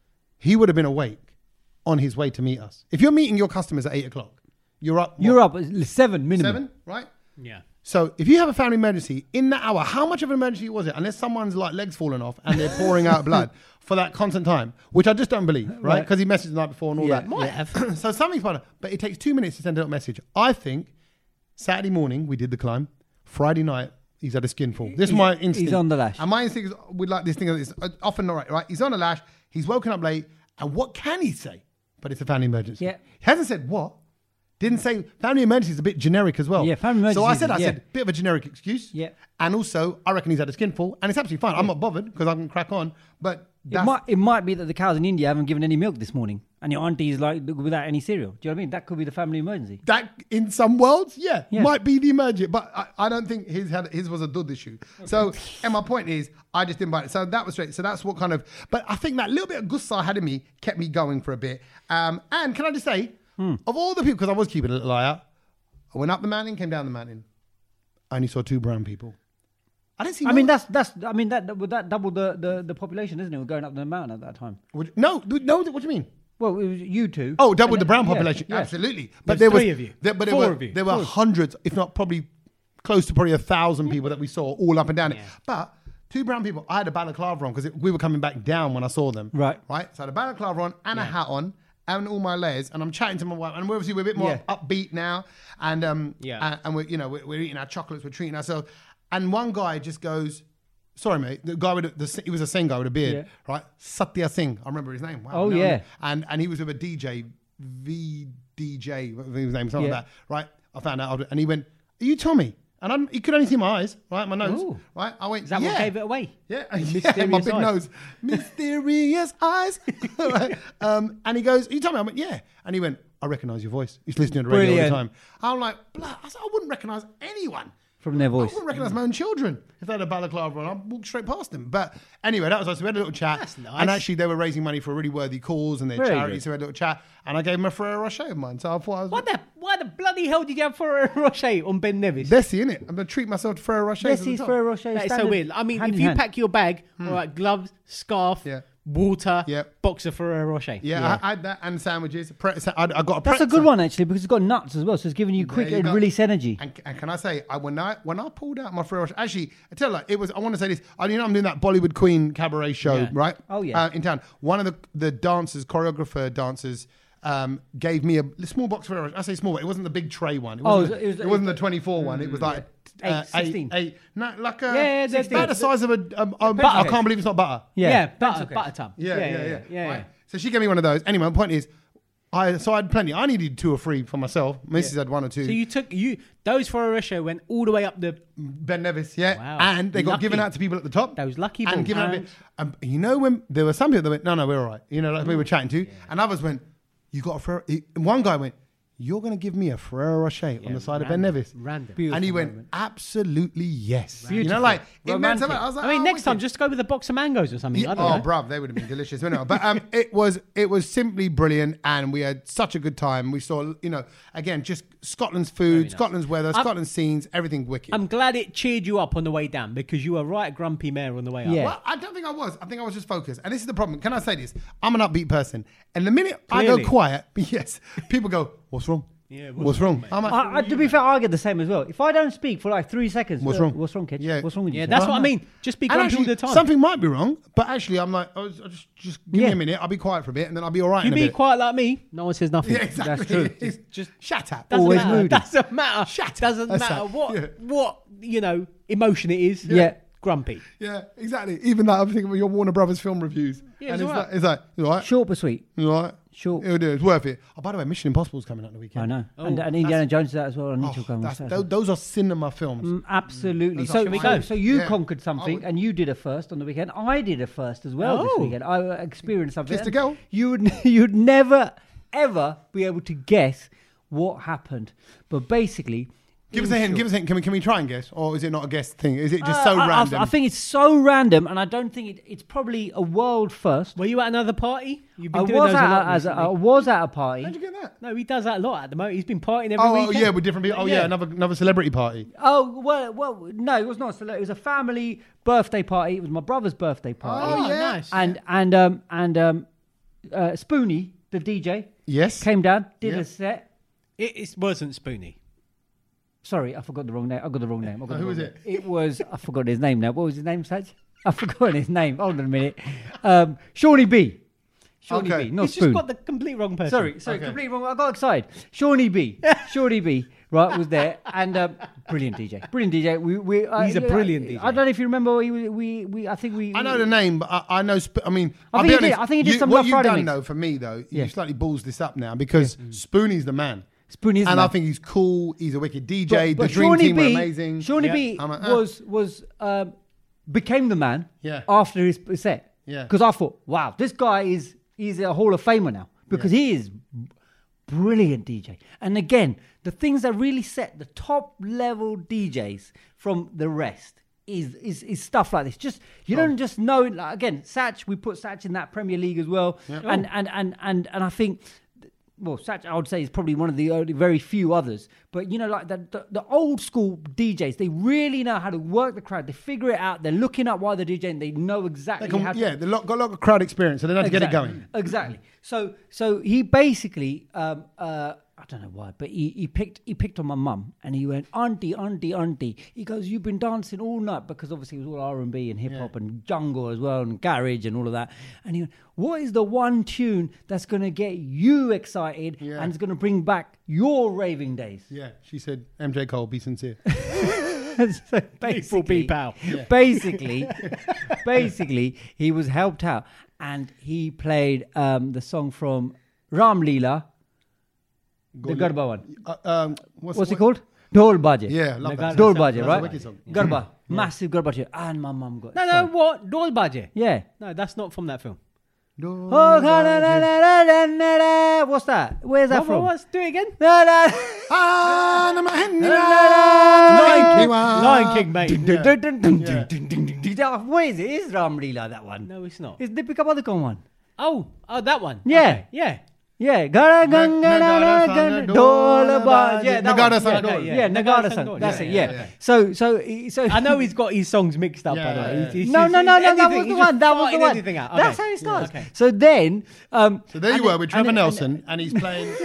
he would have been awake on his way to meet us. If you're meeting your customers at 8 o'clock, you're up. You're up at 7 minimum. 7, right? Yeah. So if you have a family emergency in that hour, how much of an emergency was it? Unless someone's like legs falling off and they're pouring out blood for that constant time, which I just don't believe, right? Because he messaged the night before and all that. Might have. So something's fine, but it takes 2 minutes to send a little message. I think Saturday morning we did the climb. Friday night he's had a skinful. This is my instinct. He's on the lash. And my instinct is with like this thing. It's often not right. Right? He's on the lash. He's woken up late. And what can he say? But it's a family emergency. Yeah. He hasn't said what. Didn't say family emergency is a bit generic as well. Yeah, family emergency. So I said, yeah. bit of a generic excuse. Yeah. And also, I reckon he's had a skinful, and it's absolutely fine. I'm not bothered because I can crack on. But that's, It might be that the cows in India haven't given any milk this morning, and your auntie's like without any cereal. Do you know what I mean? That could be the family emergency. that in some worlds, Yeah. might be the emergency. But I don't think his was a dud issue. So, and my point is, I just didn't buy it. So that was straight. So that's what kind of. But I think that little bit of gusto I had in me kept me going for a bit. And can I just say, of all the people, because I was keeping a little eye out, I went up the mountain, came down the mountain. I only saw 2 brown people. I didn't see. I mean, that doubled the population, isn't it? We're going up the mountain at that time. No. What do you mean? Well, it was you two. Oh, doubled the brown Yeah, population. yeah. Absolutely. But There's there was 3 of you. But 4 of you. there were hundreds, if not probably close to probably 1,000 people that we saw all up and down it. But 2 brown people. I had a balaclava on because we were coming back down when I saw them. Right. Right. So I had a balaclava on and a hat on and all my layers, and I'm chatting to my wife, and we're a bit more upbeat now, and and we're eating our chocolates, we're treating ourselves, and one guy just goes, "Sorry, mate." The guy he was a Singh guy with a beard, right? Satya Singh, I remember his name. Wow, Oh, yeah. and he was with a DJ, VDJ, whatever his name, something like that, right? I found out, and he went, "Are you Tommy?" And he could only see my eyes, right, my nose, Ooh. right. I went, Is that what gave it away? Yeah, Mysterious my big eyes. nose, mysterious eyes. Right? And he goes, "You tell me?" I went, "Yeah." And he went, "I recognise your voice. He's listening to the radio all the Brilliant. time." I'm like, "Blood!" I said, "I wouldn't recognise anyone From their I voice. wouldn't recognise my own children if they had a balaclava on. I'd walk straight past them." But anyway, that was us. We had a little chat, That's nice. and actually they were raising money for a really worthy cause and their Very charity. good. So we had a little chat, and I gave them a Ferrero Rocher of mine. So I thought I was. Why the bloody hell did you have Ferrero Rocher on Ben Nevis? Bessie, innit? I'm gonna treat myself to Ferrero Rocher. Bessie's Ferrero Rocher. That is so standard, weird. I mean, hand if in you hand. pack your bag, all right, gloves, scarf, Yeah. water, Yeah. box of Ferrero Rocher. Yeah, I had that and sandwiches. I got a That's a pretzel. good one actually because it's got nuts as well, so it's giving you quick you and go. release energy. And can I say, when I pulled out my Ferrero Rocher, actually, I tell you, like, it was. I want to say this. I'm doing that Bollywood Queen cabaret show, Yeah. right? Oh, yeah. In town. One of the dancers, choreographer dancers, gave me a small box of Ferrero Rocher. I say small, but it wasn't the big tray one. It wasn't, it wasn't the 24 one. It was like 16. eight. No, like a. Yeah, it's about the size of a. I cake. can't believe it's not butter. Yeah, pencil butter case. tub. Yeah. Right. So she gave me one of those. Anyway, my point is, I had plenty. I needed 2 or 3 for myself. Mrs. had 1 or 2. So you took those Ferrero Rocher went all the way up the Ben Nevis, yeah. Wow. And they got Lucky. given out to people at the top. Those lucky And balls. given out when there were some people that went, no, we're all right. Like we were chatting to. And others went, you got a Ferrero. One guy went, you're going to give me a Ferrero Rocher on the side of Ben Nevis. Random. And he went, absolutely yes. Beautiful. Like, it meant Romantic. something. I was like, I mean, oh, next time, wicked. just go with a box of mangoes or something. Yeah, I don't know. bruv, they would have been delicious. But it was simply brilliant, and we had such a good time. We saw, again, just Scotland's food, Scotland's weather, Scotland's scenes, everything wicked. I'm glad it cheered you up on the way down because you were right grumpy mare on the way up. Yeah. Well, I don't think I was. I think I was just focused. And this is the problem. Can I say this? I'm an upbeat person. And the minute I Clearly. go quiet, yes, people go, what's wrong? Yeah. What's wrong? How much? To be fair, I get the same as well. If I don't speak for like 3 seconds, What's wrong? What's wrong, Kedge? Yeah. What's wrong with you? Yeah, sir? that's what I mean. Just be And grumpy all actually, the time. something might be wrong, but actually, I'm like, just give me Yeah. a minute. I'll be quiet for a bit, and then I'll be all right You in a be bit. quiet like me. No one says nothing. Yeah, exactly. That's true. It's just shut up. Doesn't Always matter. moody. Doesn't matter. Shut Doesn't up. matter That's what emotion it is. Yeah. Grumpy. Yeah, exactly. Even that, I'm thinking of your Warner Brothers film reviews. Yeah, and it's all right. it's like, you all right? Short but sweet. You all right? Short. It'll do. It's worth it. Oh, by the way, Mission Impossible's coming out the weekend. I know. Oh, and Indiana Jones is out as well. I need to go and watch that. Those are cinema films. Absolutely. Should we go? So you Yeah. conquered something, and you did a first on the weekend. I did a first as well this Oh. weekend. I experienced something. Kissed a girl? You'd never ever be able to guess what happened. But basically, Give us a hint. Give us a hint. Can we try and guess, or is it not a guess thing? Is it just so random? I think it's so random, and I don't think it's probably a world first. Were you at another party? You've I been doing was those a lot I recently. was at a party. How'd you get that? No, he does that a lot at the moment. He's been partying every Oh, weekend. yeah, with different people. Oh yeah, another celebrity party. Oh well, no, it was not. It was a family birthday party. It was my brother's birthday party. Oh, yeah. nice. And Spoonie, the DJ, Yes. came down, did Yeah. a set. It wasn't Spoonie. Sorry, I forgot the wrong name. I got the wrong name. Who was it? It was. I forgot his name now. What was his name, Saj? I've forgotten his name. Hold on a minute. Shawnee B. Shawnee Okay. B. Not He's Spoon. just got the complete wrong person. Sorry, Okay. completely wrong. I got excited. Shawnee B. Shawnee B. Right, was there, and brilliant DJ. Brilliant DJ. He's a brilliant DJ. I don't know if you remember. I think we. I know the name, but I know. I mean, I I'll think be he did- honest. I think he did some What Love you've Friday done, mix. though, for me though, Yeah. you slightly balls this up now because Spoonie's the man. Spoon is And the I man. think he's cool. He's a wicked DJ. But the Dream Shawnee Team were B, amazing. Shawnee Yeah. B I'm like, was became the man Yeah. after his set. Yeah. Because I thought, wow, this guy he's a Hall of Famer now because he is brilliant DJ. And again, the things that really set the top level DJs from the rest is stuff like this. Just you don't just know. Like, again, Satch, we put Satch in that Premier League as well, and I think. Well, Satch, I would say, is probably one of the very few others. But, you know, like the old school DJs, they really know how to work the crowd. They figure it out. They're looking up while they're DJing. They know exactly how to... they've got a lot of crowd experience, so they know how to get it going. Exactly. So he basically, I don't know why, but he picked on my mum and he went, auntie. He goes, you've been dancing all night, because obviously it was all R&B and hip hop and jungle as well and garage and all of that. And he went, what is the one tune that's going to get you excited and is going to bring back your raving days? Yeah, she said, MJ Cole, be sincere. So basically, basically, he was helped out and he played the song from Ram Leela, the Garba one. What's it called? Dhol Baje. Yeah, love that. Dhol That's Baje, a right? wicked song. Garba. Massive Garba tune. And my mum got No, what? Dol Baje? Yeah. No, that's not from that film. Oh, what's that? Where's that from? What? Do it again. Lion King, mate. What is it? It's Ram Leela, that one. No, it's not. It's the Deepika Padukone one. Oh, that one. Yeah. Okay, yeah. Yeah, Gara Ganga Dhol Baje. Yeah, that Nagada one. Sang Yeah, Dhol. yeah, Nagada Sang. Dhol. That's Yeah, it. yeah, Yeah. So I know he's got his songs mixed up, by the way. He's No, just- that was anything, the he's one. just That was the farting one. anything out. That's Okay. how it starts. Okay. So then, So there you were with Trevor Nelson, and he's playing.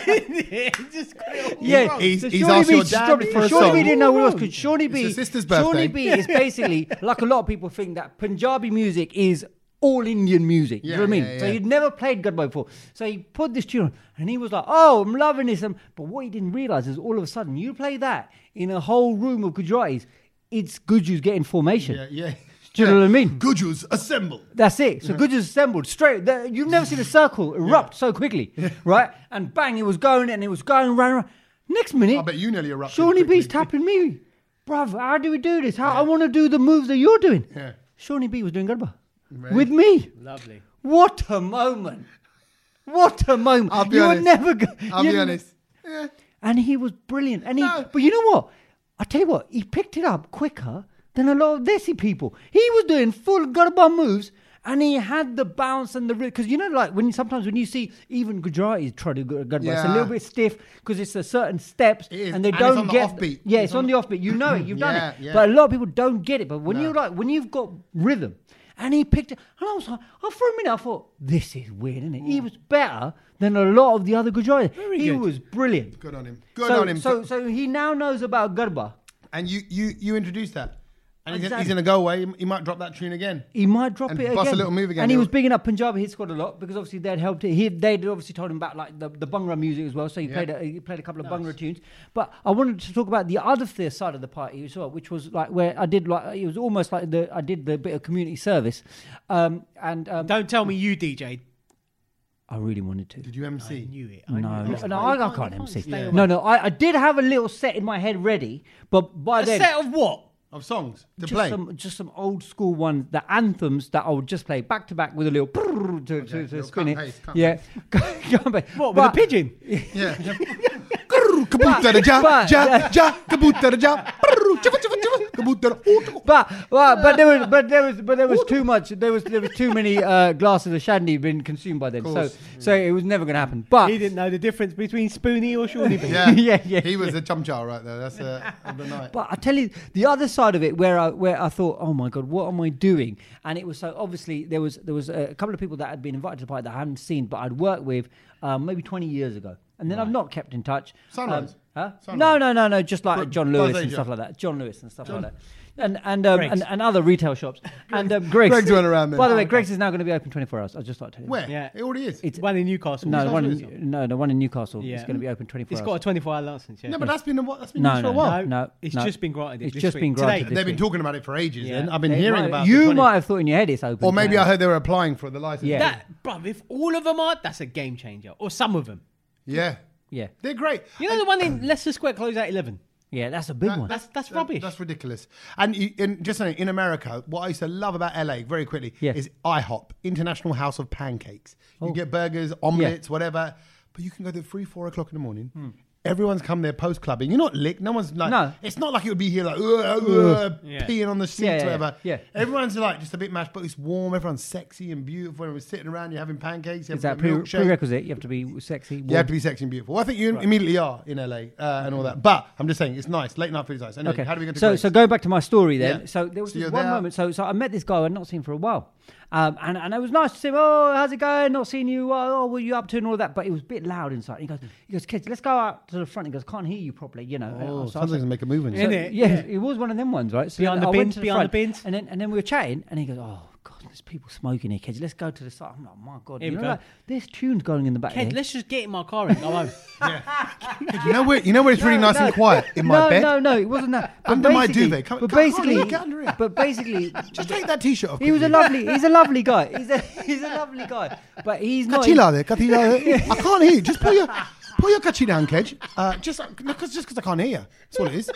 yeah, He's so asked Shawnee your B dad for a Shawnee song. B didn't know what it was because Shawnee B. It's his sister's birthday. Shawnee B is basically like a lot of people think that Punjabi music is all Indian music. You know what I mean? Yeah, So yeah. he'd never played Gadba before. So he put this tune on and he was like, oh, I'm loving this. But what he didn't realize is all of a sudden you play that in a whole room of Gujaratis, it's Gujus getting formation. Yeah. Do you know what I mean? Gujus assemble. That's it. So Gujus assembled straight. You've never seen a circle erupt so quickly, right? And bang, it was going and it was going round. Next minute, I bet you nearly erupted. Shawnee quickly. B's tapping me. Bruv, how do we do this? I want to do the moves that you're doing. Yeah. Shawnee B was doing Garba with me. Lovely. What a moment. What a moment. I'll be you honest. would never go. I'll be honest. Yeah. And he was brilliant. And No. But you know what? I tell you what, he picked it up quicker than a lot of Desi people. He was doing full Garba moves. And he had the bounce and the because you know, like sometimes when you see even Gujaratis try to go Garba, it's a Yeah. little bit stiff because it's a certain steps It is. and they And it's don't on the get offbeat. Yeah, It's it's on the offbeat. You know it, you've done Yeah, it. yeah. But a lot of people don't get it. But when No. when you've got rhythm and he picked it. And I was like, for a minute, I thought, this is weird, isn't it? He was better than a lot of the other Gujarati. He good. was brilliant. Good on him. Good on him. So he now knows about Garba. And you introduced that. And he's Exactly. going to go away. He might drop that tune again. He might drop And it bust again. a little move again. And he was bigging up Punjabi hit squad a lot because obviously they'd helped it. They'd obviously told him about like the Bhangra music as well. So he played a couple of Bhangra tunes. But I wanted to talk about the other side of the party as well, which was like where I did like it was almost like I did the bit of community service. Don't tell me you DJ'd. I really wanted to. Did you MC? I knew it. No, I can't MC. stay away. No, I did have a little set in my head ready, but by A then set of what? Of songs to play. just some old school ones, the anthems that I would just play back to back with a little to spin it. cut Yeah, What, with a pigeon? Yeah. Kabootera ja, But- ja, ja, kabootera ja, chiva, chiva, chiva, kabootera. but there was too much. There was too many glasses of shandy being consumed by then. So it was never going to happen. But He didn't know the difference between Spoonie or Shawnee Bee. Yeah, Yeah. He was a chumchar right there. That's of the night. But I tell you, the other side of it, where I thought, oh my God, what am I doing? And it was so obviously there was a couple of people that had been invited to the party that I hadn't seen, but I'd worked with maybe 20 years ago, and then I've not kept in touch. Sunrise? Huh? Sunrise? No, just like John Lewis and Asia. stuff like that. John Lewis and stuff like that. And other retail shops. And Greg's went around then. By the way, Greg's is now going to be open 24 hours. I'll just like to tell you. Where? Yeah. It already is. It's One in Newcastle. no, the one Newcastle the one in Newcastle Yeah. is going to be open 24 It's hours. got a 24-hour license. Yeah. No, but that's been used for a No, while. no. It's no. just been granted. It's this just week. been Today. granted. They've been week. talking about it for ages. Yeah. Then I've been It hearing might- about you the 20. might have thought in your head it's open. Or maybe now. I heard they were applying for the license. Yeah. That, bruv, if all of them are, that's a game changer. Or some of them. Yeah. Yeah, They're great. You know the one in Leicester Square closed at 11? yeah, that's a big one. That's rubbish. That's ridiculous. And just saying, in America, what I used to love about LA, very quickly, Yeah. is IHOP, International House of Pancakes. You Oh. get burgers, omelets, whatever, but you can go there 3, 4 o'clock in the morning. Everyone's come there post clubbing. You're not licked. No one's like. No. It's not like it would be here like Yeah. peeing on the seats, Yeah, yeah, whatever. yeah. Everyone's like just a bit mashed, but it's warm. Everyone's sexy and beautiful. Everyone's sitting around. You're having pancakes. You Is have that a milkshake. prerequisite? You have to be sexy. You have to be sexy and beautiful. Well, I think you immediately are in LA and all that. But I'm just saying, it's nice. Late night food is nice. Anyway, Okay. how do we get to so Greg's? going back to my story then. Yeah. So there was So this you're one there. moment. So I met this guy I'd not seen for a while. And it was nice to see him. Oh, how's it going? Not seeing you. Oh, what are you up to and all that. But it was a bit loud inside. He goes, kids, let's go out to the front. He goes, can't hear you properly, you know. Oh, So I was sometimes make a move in Isn't it. it? yeah, Yeah. it was one of them ones, right? So Behind then the I went bins, to behind the front, bins. and then we were chatting, and he goes, "Oh God, there's people smoking here, kids. Let's go to the side." I'm like, "My God, Here you we know, go. like, there's tunes going in the back Ked, here." let's just get in my car and go home. You know where it's really nice and quiet? In my bed? No, it wasn't that. But Under my basically- duvet. Come- but come on, basically, get under it. but basically, Just take that t-shirt off. he's a lovely guy. He's a lovely guy, but he's not. Kachila there, Kachila. I can't hear you. Just pull your kachi down, Kedge. Just because I can't hear you. That's all it is.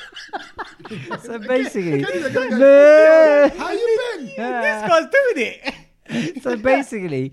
So basically, How you been? This guy's doing it. So basically,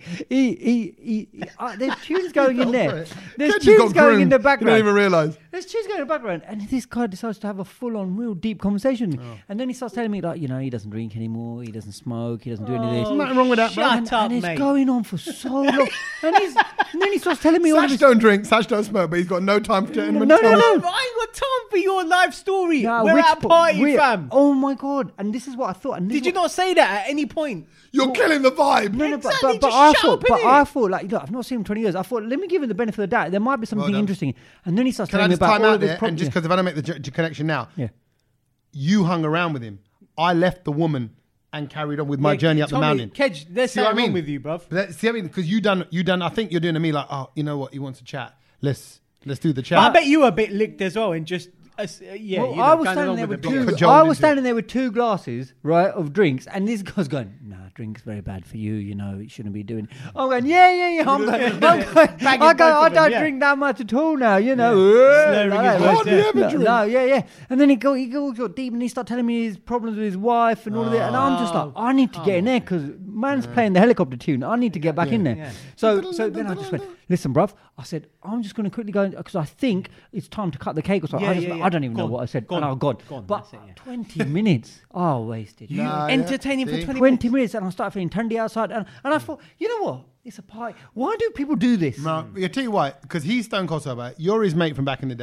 there's tunes going in there. There's Kedge has tunes got going groomed. in the You don't background. even realise. There's tunes going in the background, and this guy decides to have a full-on, real deep conversation with me. Oh. And then he starts telling me, like, you know, he doesn't drink anymore, he doesn't smoke, he doesn't do any of this. There's nothing wrong with that, bro. Shut up, and it's mate. going on for so long. and then he starts telling me all of Sash his... don't drink, Sash don't smoke, but he's got no time to anyone No, to tell no, me. no. I ain't got time for your life story. Nah, We're which at a po- party, we're- fam. Oh my God. And this is what I thought. And this Did is you what- not say that at any point? You're killing the vibe. No, Exactly, but just I shut thought, up, but innit? I thought, like, look, I've not seen him in 20 years. I thought, let me give him the benefit of the doubt. There might be something done. interesting. And then he starts Can I telling me just about time all out of his there? And problems. just because if I don't make the connection now, Yeah. you hung around with him. I left the woman and carried on with my journey up the mountain. Kedge, there's See what something I mean? wrong with you, bruv. See what I mean? Because you done. I think you're doing to me like, oh, you know what? He wants to chat. Let's do the chat. I bet you were a bit licked as well and just, yeah. Well, you know, I was going standing along there with with the two. block. Cajoled I was into it. standing there with 2 glasses, right, of drinks, and this guy's going, "Nah, drink's very bad for you. You know, you shouldn't be doing." I'm going, "Yeah." I'm going, Bagging I both go, I of them, don't yeah. drink that much at all now. You know, Slurring like his that. words, Hardly ever No, drink. no, yeah. And then he goes deep, and he starts telling me his problems with his wife and all of that, and I'm just like, I need to get in there because man's playing the helicopter tune. I need to get back in there. Yeah. So then I just went, "Listen, bruv," I said, "I'm just going to quickly go because I think it's time to cut the cake or something." Yeah, I don't even Go know on, what I said. go on, And I've gone. go on, But that's it, yeah. 20 minutes, wasted. You Nah, entertaining yeah. for 20 20 minutes, and I started feeling trendy outside, and I thought, you know what? It's a party. Why do people do this? No, I tell you why. Because he's Stone Cold sober. You're his mate from back in the day,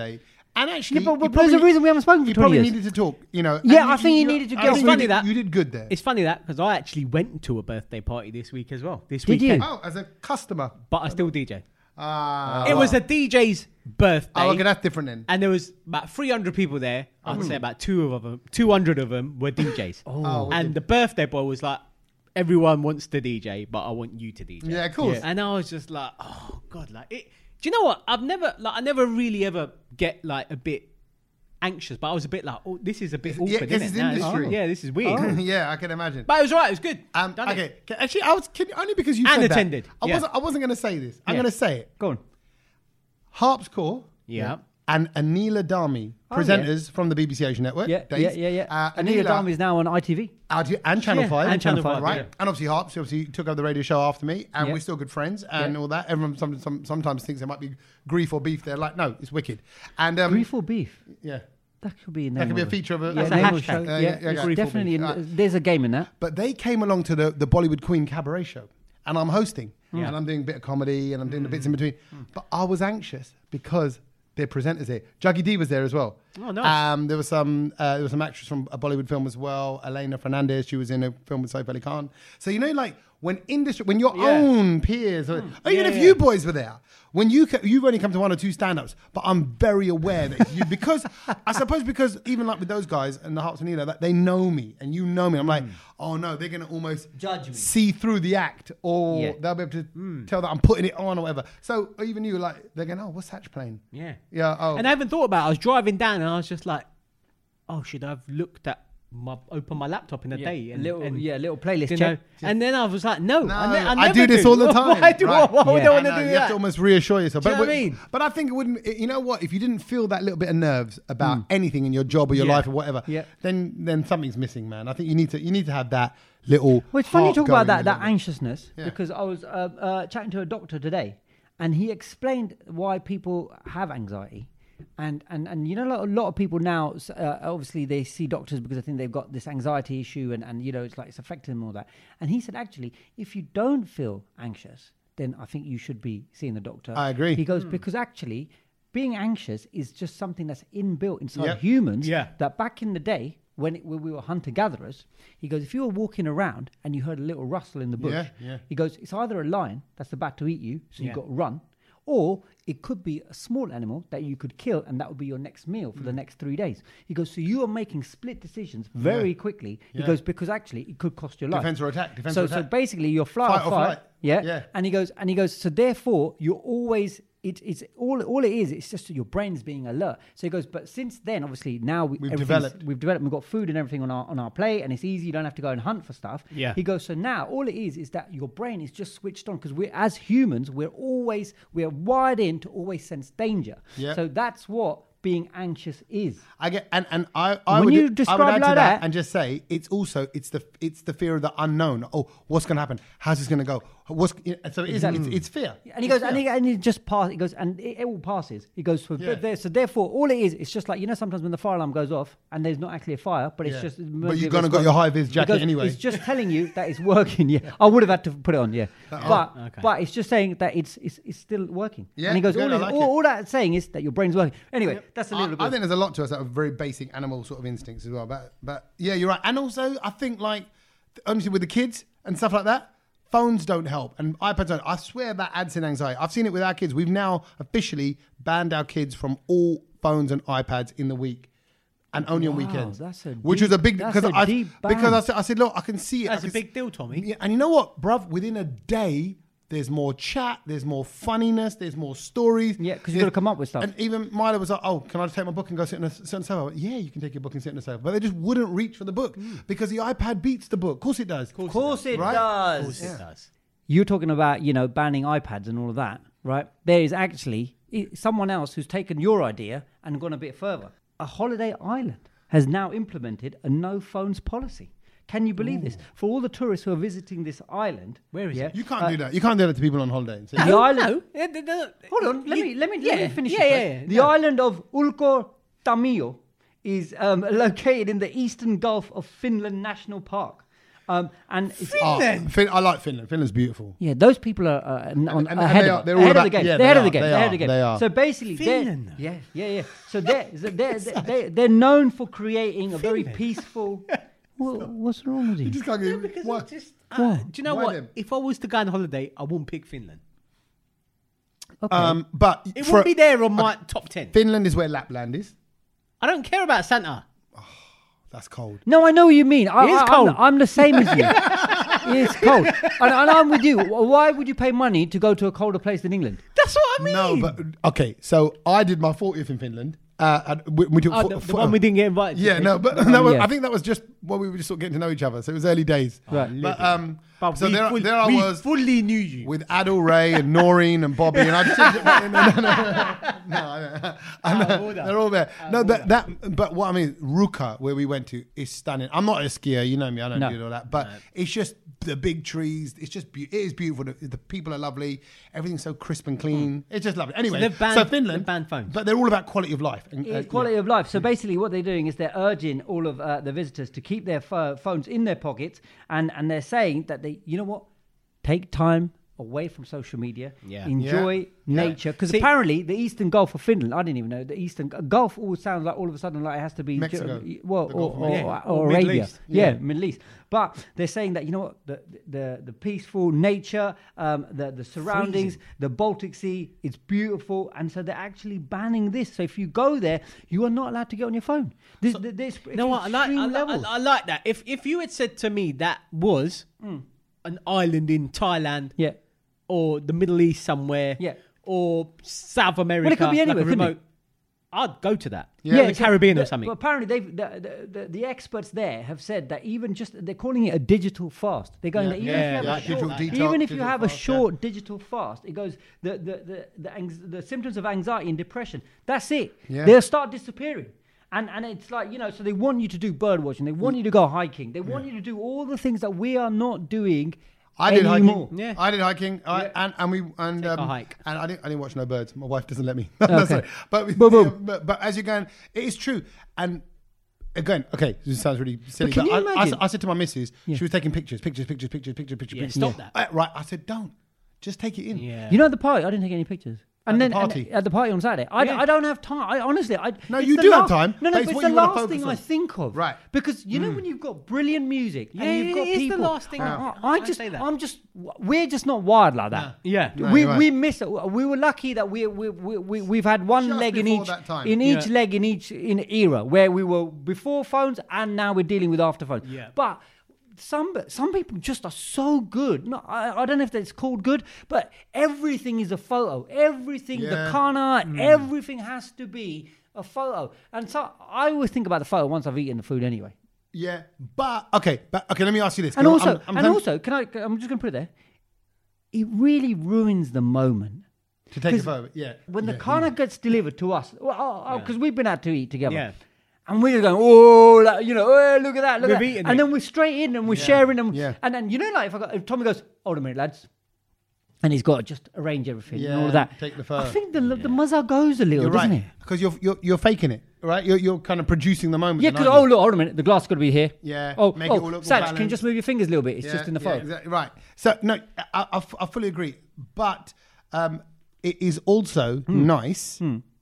And actually, but there's a reason we haven't spoken for you 20 probably years. needed to talk, you know. Yeah, and I think you needed to get It's funny that you did good there. It's funny that because I actually went to a birthday party this week as well. This Did you? weekend, Oh, as a customer. but I still DJ. Ah, It was a DJ's birthday. Oh, okay, that's different then. And there was about 300 people there. I'd say about 200 of them were DJs. And the birthday boy was like, everyone wants to DJ, but I want you to DJ. Yeah, of course. And I was just like, oh God, like it. Do you know what? I never really ever get like a bit anxious, but I was a bit like, oh, this is a bit awkward, this isn't is it? Now industry. yeah, this is weird. Yeah, I can imagine. But it was right. It was good. Done it. Okay, actually, only because you And said attended, that. yeah. I wasn't going to say this. I'm Yeah. going to say it. Go on. Harps Core. Yeah. And Anila Dami, Oh, presenters from the BBC Asian Network. Yeah. Anila Dami is now on ITV. And Channel 5. and Channel 5, right? yeah. And obviously Harps, obviously took over the radio show after me, and Yeah. we're still good friends and Yeah. all that. Everyone sometimes thinks there might be grief or beef there. Like, no, it's wicked. And Grief or beef? yeah. That could be a name. That could be a of feature of a... That's a name of hashtag. show. Yeah, Yeah, yeah, it's yeah. definitely. Right. There's a game in that. But they came along to the Bollywood Queen Cabaret show, and I'm hosting, Yeah. and I'm doing a bit of comedy, and I'm doing the bits in between. But I was anxious because their presenters there. Juggy D was there as well. Oh, nice. There was some actress from a Bollywood film as well, Elena Fernandez. She was in a film with Saif Ali Khan. So you know, like when your own peers, or even if you boys were there, when you've only come to one or two stand-ups, but I'm very aware that you because even like with those guys and the Hearts and Nilo, that they know me and you know me. I'm like, oh no, they're gonna almost Judge me. see through the act, or Yeah. they'll be able to tell that I'm putting it on or whatever. So even you, like, they're going, oh, what's Hatch playing? Yeah. Yeah. Oh. And I haven't thought about it. I was driving down and I was just like, oh, should I have looked at open my laptop in the day? And, little playlist you check. know, and then I was like, no, No, I I never do this all the time. Why do Right. why would I Yeah. want to I know, do you have that? to almost reassure yourself. Do you know what I mean? But I think it wouldn't. You know what? If you didn't feel that little bit of nerves about anything in your job or your Yeah. life or whatever, Yeah. then something's missing, man. I think you need to have that little. Well, it's funny you talk about heart that going anxiousness Yeah. because I was chatting to a doctor today, and he explained why people have anxiety. And you know, a lot of people now, obviously they see doctors because I think they've got this anxiety issue and you know, it's like it's affecting them and all that. And he said, actually, if you don't feel anxious, then I think you should be seeing the doctor. I agree. He goes, because actually being anxious is just something that's inbuilt inside Yep. humans. Yeah. That back in the day, when we were hunter-gatherers, he goes, if you were walking around and you heard a little rustle in the bush, Yeah. he goes, it's either a lion that's about to eat you, so Yeah. you've got to run, or it could be a small animal that you could kill, and that would be your next meal for the next 3 days. He goes, so you are making split decisions very quickly. He Yeah. goes, because actually it could cost your life. Defense or attack, defense so, or so attack. basically you're flight Fight or or flight. flight. Yeah. Yeah. And he goes, so therefore you're always, it's all it is, it's just your brain's being alert. So he goes, but since then, obviously now We've everything's- we've got food and everything on our plate, and it's easy, you don't have to go and hunt for stuff. Yeah. He goes, so now all it is that your brain is just switched on, because we're, as humans, we're wired in to always sense danger. Yeah. So that's what being anxious is. I get and I When would you I would describe add to like that that- and just say it's the fear of the unknown. Oh, what's going to happen? How's this going to go? So it's fear. And he goes, and he just pass. He goes, and it all passes. He goes, so therefore, all it is, it's just like, you know, sometimes when the fire alarm goes off and there's not actually a fire, but it's Yeah. just. But you've gone and got your high-vis He jacket goes, anyway. It's just telling you that it's working. Yeah, I would have had to put it on. Yeah, but it's just saying that it's still working. Yeah, and he goes, good, I like it. all that's saying is that your brain's working. Anyway, that's a little bit. I think there's a lot to us that are very basic animal sort of instincts as well. But yeah, you're right. And also, I think like honestly with the kids and stuff like that, phones don't help and iPads don't. I swear that adds in anxiety. I've seen it with our kids. We've now officially banned our kids from all phones and iPads in the week. And only on Wow, weekends, that's a which deep- was a big that's because a deep ban. I said, look, I can see it. That's I a can big deal, Tommy. Yeah, and you know what, bruv? Within a day, there's more chat, there's more funniness, there's more stories. Yeah, 'cause you've got to come up with stuff. And even Milo was like, oh, can I just take my book and go sit on a certain sofa? I went, yeah, you can take your book and sit on the sofa. But they just wouldn't reach for the book because the iPad beats the book. Of course it does. Of course it Right? does. Of course it does. You're talking about, you know, banning iPads and all of that, right? There is actually someone else who's taken your idea and gone a bit further. A holiday island has now implemented a no phones policy. Can you believe this? For all the tourists who are visiting this island, Where is it? You can't do that. You can't do that to people on holiday. So The island. No. Hold on, let me finish. Yeah, it yeah, first. yeah. The island of Ulko Tamio is located in the eastern Gulf of Finland National Park. And it's, I like Finland. Finland's beautiful. yeah, those people are ahead of they're all the about- game. yeah, They're ahead of the they game. are, They're ahead of the game. they are. So basically, Finland. yeah. So they're known for creating a very peaceful. What's wrong with you? You just can't get Because what? I'm just, What? do you know Why what? them? If I was to go on holiday, I wouldn't pick Finland. Okay. But It for- wouldn't be there on my top 10. Finland is where Lapland is. I don't care about Santa. That's cold. No, I know what you mean. It is cold. I'm the same as you. It's cold, and I'm with you. Why would you pay money to go to a colder place than England? That's what I mean. No, but okay. So I did my 40th in Finland. And we took the one we didn't get invited to. Yeah, no, but that was, yeah. I think that was just when we were just sort of getting to know each other. So it was early days. Right. But But so we there I we was fully knew you. with Adil Ray and Noreen and Bobby, and I just they're all there. No, but what I mean, Ruka, where we went to, is stunning. I'm not a skier, you know me. I don't do all that, but it's just the big trees. It's just it is beautiful. The people are lovely. Everything's so crisp and clean. It's just lovely. Anyway, they've banned- so Finland, they've banned phones. but they're all about quality of life. And, It's quality of life. So basically, what they're doing is they're urging all of the visitors to keep their phones in their pockets, and they're saying that you know what, take time away from social media, Yeah. enjoy nature. Because apparently, the Eastern Gulf of Finland, I didn't even know the Eastern Gulf always sounds like all of a sudden like it has to be Mexico. Well, The Gulf of or Mexico. Or Arabia, Middle East. Middle East. But they're saying that you know what, the peaceful nature, the surroundings, the Baltic Sea, it's beautiful, and so they're actually banning this. So if you go there, you are not allowed to get on your phone. This You know what? I like that. If you had said to me that was an island in Thailand, Yeah. or the Middle East somewhere, Yeah. or South America, Well, it could be anywhere, like a couldn't remote, I'd go to that. Yeah, the Caribbean or something. But apparently, the experts there have said that even they're calling it a digital fast. They're going that even if you have a digital short, detox, even if you digital have a fast, short digital fast, it goes the symptoms of anxiety and depression. That's it. Yeah. They'll start disappearing. And it's like, you know, so they want you to do bird watching. They want you to go hiking. They want you to do all the things that we are not doing. I did anymore. hiking. Yeah. I did hiking, and we and Take a hike. and I didn't watch no birds. My wife doesn't let me. Okay. Sorry. But, Boom, boom. but as you're going, it is true. And again, okay, this sounds really silly. But can but you I imagine- said to my missus, she was taking pictures. Yeah, stop that. Right, I said, don't. Just take it in. Yeah. You know, at the party, I didn't take any pictures. And At then the party? and at the party on Saturday, I don't have time. I honestly, No, it's you the do have time, No, but but it's it's what the you wanna last focus thing on. I think of. Right. Because you know when you've got brilliant music Yeah, and you've got it is the people. last thing. I say that. We're just not wired like that. Yeah. No, we you're right. we miss it. We were lucky that we've had one Just leg in before each that time. each leg in each era where we were before phones and now we're dealing with after phones. Yeah. But some people just are so good. No, I don't know if that's called good, but everything is a photo. Everything, the Yeah. kana, everything has to be a photo. And so I always think about the photo once I've eaten the food anyway. Yeah, but okay. Let me ask you this. And I'm also, I'm just going to put it there. It really ruins the moment. to take a 'cause photo. Yeah, When the yeah, kana gets delivered to us, because we've been out to eat together. Yeah. And we're going, oh, like, you know, oh, look at that, look We've at that. eaten And it. then we're straight in and we're sharing them. Yeah. And then, you know, like if Tommy goes, hold a minute, lads. And he's got to just arrange everything and all of that. take the I photo. think the mazza goes a little, You're doesn't right it? because you're faking it, right? You're kind of producing the moment. Yeah, because, oh, look, hold a minute, the glass got to be here. Yeah, Oh, make it all look Satch, can you balanced. just move your fingers a little bit? It's just in the photo. Exactly right. So no, I fully agree. But it is also nice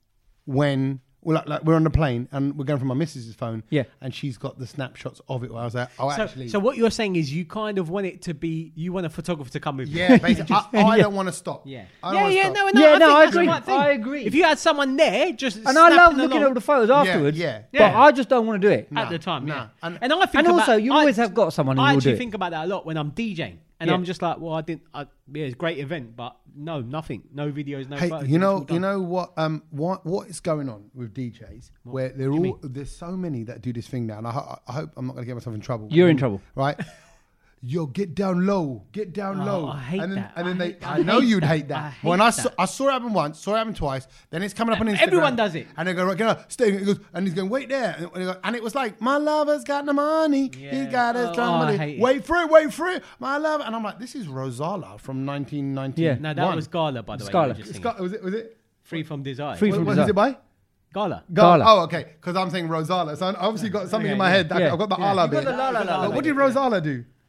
when like we're on the plane and we're going from my missus's phone. Yeah. and she's got the snapshots of it. Where I was like, oh, actually, So what you're saying is you kind of want it to be, you want a photographer to come with you. yeah, basically, I don't want to stop. Yeah. I don't wanna stop. I think that's the agree. right thing. I agree. If you had someone there, just And I love snapping looking along at the photos afterwards. yeah. But Yeah. I just don't want to do it. at the time, nah. yeah. And- And I think And also, about- you always have got someone who I will actually do it. think about that a lot when I'm DJing, and Yeah. I'm just like, well, yeah, it's a great event, but no, nothing, no videos, no Hey, photos. you it's all know done. what is going on with DJs where they're all there's so many that do this thing now, and I hope I'm not going to get myself in trouble. You're in trouble. right? Yo, get down low, low. I hate and then, that. And then I they, hate- I I know hate you'd that. hate I that. hate When that. I saw it happen once, saw it happen twice, then it's coming up on Instagram. Everyone does it. And they go, right, get up, stay. And he goes, and he's going, wait there. And it was like, my lover's got the money. He Yeah. got his Oh, strong I money. hate it. Wait for it, my love. And I'm like, this is Rosala from 1991. Yeah. No, that was Gala, by the way. Scala. you were just singing. Was it? Free from Desire. Free What from was Desire. it by? Gala. Gala. Oh, okay. Because I'm saying Rosala. So I obviously got something in my head. Yeah. I've got the Yeah. Allah You got bit. the la la la la. What did Rosala do?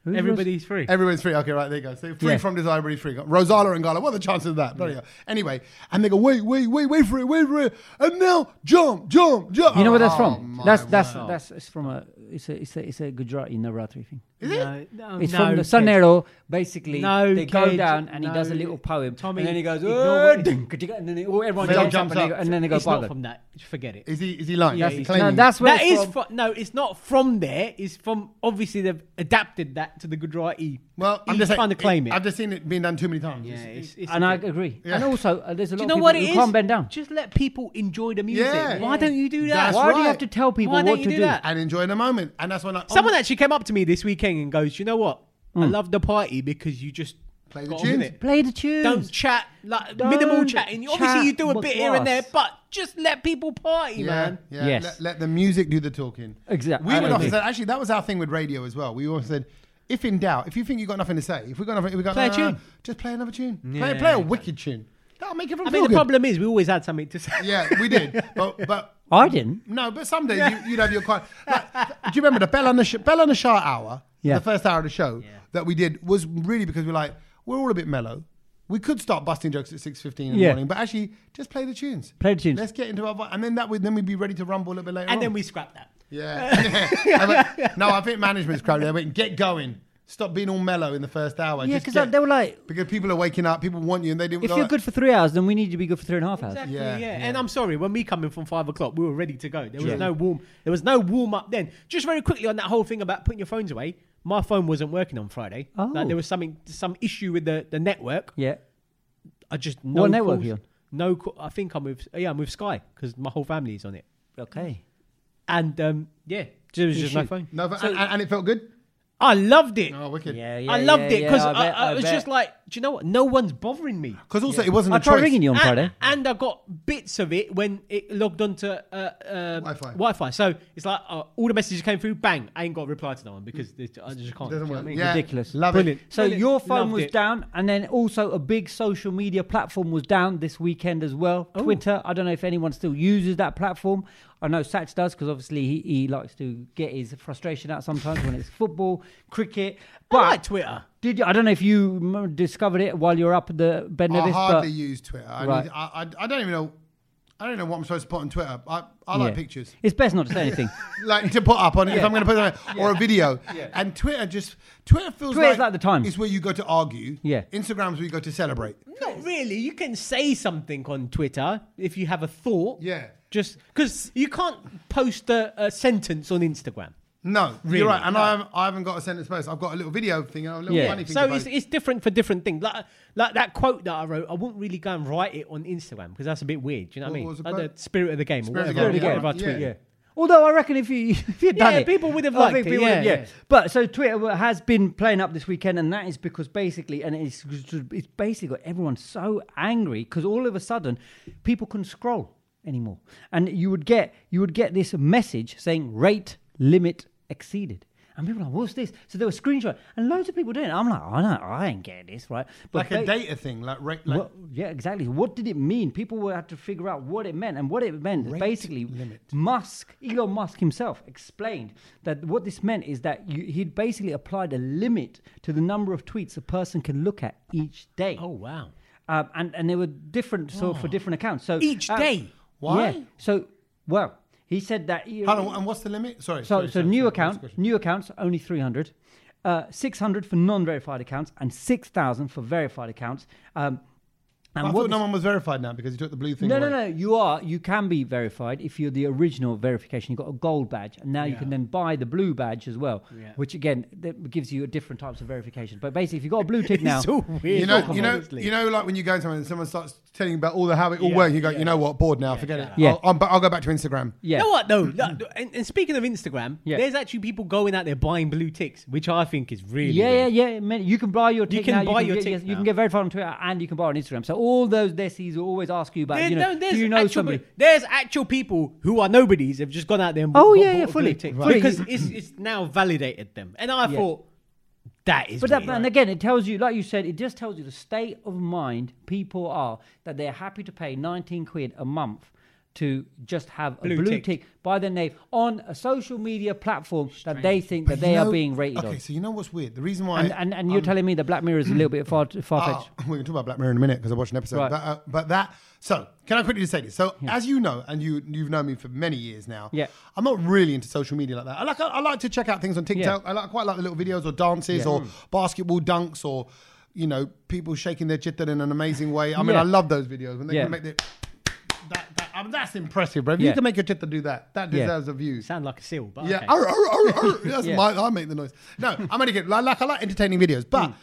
Everybody's free. Everyone's free. Okay, right, there you go. So free Yeah. from desire, everybody's free. Rosala and Gala, what are the chances of that? Bloody hell. Anyway, and they go, wait for it. And now, jump. You know where that's Oh, from? my That's it's from it's a Gujarati Navratri thing. Is it? No, It's no, from the kid. Sanero. Basically, No, they go kid, down and he no. does a little poem, Tommy, and then he goes, ignore "Oh, what- ding, ka-ding," and then everyone Everyone jumps jumps up, and then they go, It's not "Bugger." from that. Just forget it. Is he lying? Yeah, That's he's- claiming. No, that's where That it's is from. no, it's not from there. It's from obviously they've adapted that to the Gujarati. Well, I'm He's just saying, trying to claim it. I've just seen it being done too many times. Yeah, it's And a I bit- agree. Yeah. And also, there's a Do lot you know of what people it who is? can't bend down. Just let people enjoy the music. Yeah. Why don't you do that? That's Why do you right. have to tell people Why what don't to you do do? that? And enjoy the moment. And that's when Someone actually came up to me this weekend and goes, "You know what? I love the party because you just Play the got on with tunes. it. Play the tunes. Don't chat, like Don't minimal chatting. chat Obviously, you do a with bit here and there, us. but just let people party, man. Yeah. Yes. Let the music do the talking. Exactly. We I would often agree. say, actually, that was our thing with radio as well. We always said, if in doubt, if you think you've got nothing to say, if we got nothing, Play a tune. just play another tune. Yeah, Play a exactly. wicked tune. That'll make everyone I feel mean, the good. problem is we always had something to say. Yeah, we did. But I didn't. no, but some days you'd have your quiet. Like, do you remember the Bell on the Shah hour? Yeah. The first hour of the show that we did was really because we're all a bit mellow. We could start busting jokes at 6:15 in the Yeah. morning, but actually just play the tunes. Play the tunes. Let's get into our and then we'd be ready to rumble a little bit later. And on. then we scrapped that. Yeah. No, I think management's crowded. They went, get going. Stop being all mellow in the first hour. Yeah, Just because get- they were like, because people are waking up, people want you, and they didn't. if you're good for 3 hours, then we need you to be good for 3.5 hours. Exactly. Yeah, Yeah, yeah. And I'm sorry, when we come in from 5 o'clock, we were ready to go. There was Yeah. There was no warm up then. Just very quickly on that whole thing about putting your phones away. My phone wasn't working on Friday. Oh. Like there was some issue with the network. Yeah. I just What network calls, are you on? No, I think I'm with Sky because my whole family is on it. Okay. And there was just no phone. No, and it felt good. I loved it. Oh, wicked. Yeah, yeah. I loved it because I bet, I was just like, do you know what? No one's bothering me. Because also it wasn't I a tried choice. ringing you on Friday. And I got bits of it when it logged onto Wi-Fi. So it's like all the messages came through, bang, I ain't got to reply to no one because I just can't. Doesn't do you know what I work. mean? Yeah. Ridiculous. Love Brilliant. it. So Brilliant. your phone Loved was it. down, and then also a big social media platform was down this weekend as well. Twitter. I don't know if anyone still uses that platform. I know Satch does because obviously he likes to get his frustration out sometimes when it's football, cricket. But I like Twitter. did you? I don't know if you discovered it while you were up at the Ben I Nevis. hardly but use Twitter. Right. I don't even know. I don't know what I'm supposed to put on Twitter. I like Yeah. pictures. It's best not to say anything. Like to put up on it if I'm going to put it on or a video. And Twitter feels Twitter's like the Times. It's where you go to argue. Yeah. Instagram's where you go to celebrate. Not really. You can say something on Twitter if you have a thought. Yeah. Just because you can't post a sentence on Instagram. No, Really? you're right. And No. I haven't got a sentence post. I've got a little video thing, a little Yeah. funny thing. So to post. it's different for different things. Like that quote that I wrote, I wouldn't really go and write it on Instagram because that's a bit weird. Do you know what I What mean? was the Like quote? the spirit of the game Spirit or of the whatever, game, whatever I yeah. tweet. Yeah. Although I reckon if you'd done Yeah, it, people would have I liked think it, people would- yeah. But so Twitter has been playing up this weekend, and that is because basically, and it's basically got everyone so angry because all of a sudden people couldn't scroll anymore, and you would get this message saying rate limit exceeded. And people were like, what's this? So there were screenshots, and loads of people doing it. I'm like, I ain't getting this, right? like a data thing, like Yeah, exactly. What did it mean? People had to figure out what it meant, and what it meant is Rate basically limit. Elon Musk himself explained that what this meant is that he'd basically applied a limit to the number of tweets a person can look at each day. Oh wow! And they were different for different accounts. So Each day. Why? Yeah. So he said that. Hold on, and what's the limit? Sorry. So new What's the account, question? new accounts only 300, 600 for non-verified accounts, and 6,000 for verified accounts. And I what thought this- no one was verified now because you took the blue thing No, away. no. You can be verified if you're the original verification. You've got a gold badge, and now you can then buy the blue badge as well, which again that gives you different types of verification. But basically, if you've got a blue tick now, It's all weird. You know, like when you go somewhere and someone starts telling you about all the how it all works, you go, you know what, bored now, forget it. Yeah. I'll go back to Instagram. yeah, You know what though? And speaking of Instagram, Yeah. there's actually people going out there buying blue ticks, which I think is really weird. yeah. You can buy your tick can now. buy your get, tick You can now. get verified on Twitter, and you can buy on Instagram. So all those decies will always ask you about, There's do you know actual, somebody? There's actual people who are nobodies have just gone out there and Oh, bought yeah, a blue fully. tick Right. because it's now validated them, and I thought that is. But weird. and again, it tells you, like you said, it just tells you the state of mind people are that they're happy to pay 19 quid a month to just have a Blue blue tick. tick by their name on a social media platform that they think that they are being rated Okay, on. so you know what's weird? The reason why... And you're telling me that Black Mirror is a little bit far-fetched? We're going to talk about Black Mirror in a minute because I watched an episode. Right. But that... So, can I quickly just say this? So, as you know, and you've known me for many years now, Yeah. I'm not really into social media like that. I like to check out things on TikTok. I quite like the little videos or dances or basketball dunks or, you know, people shaking their jitter in an amazing way. I mean, I love those videos when they can make that's impressive, bro. If you can make your jitter do that deserves a view. Sound like a seal, but Yeah, okay. that's I make the noise. No, I'm only kidding. I like entertaining videos, but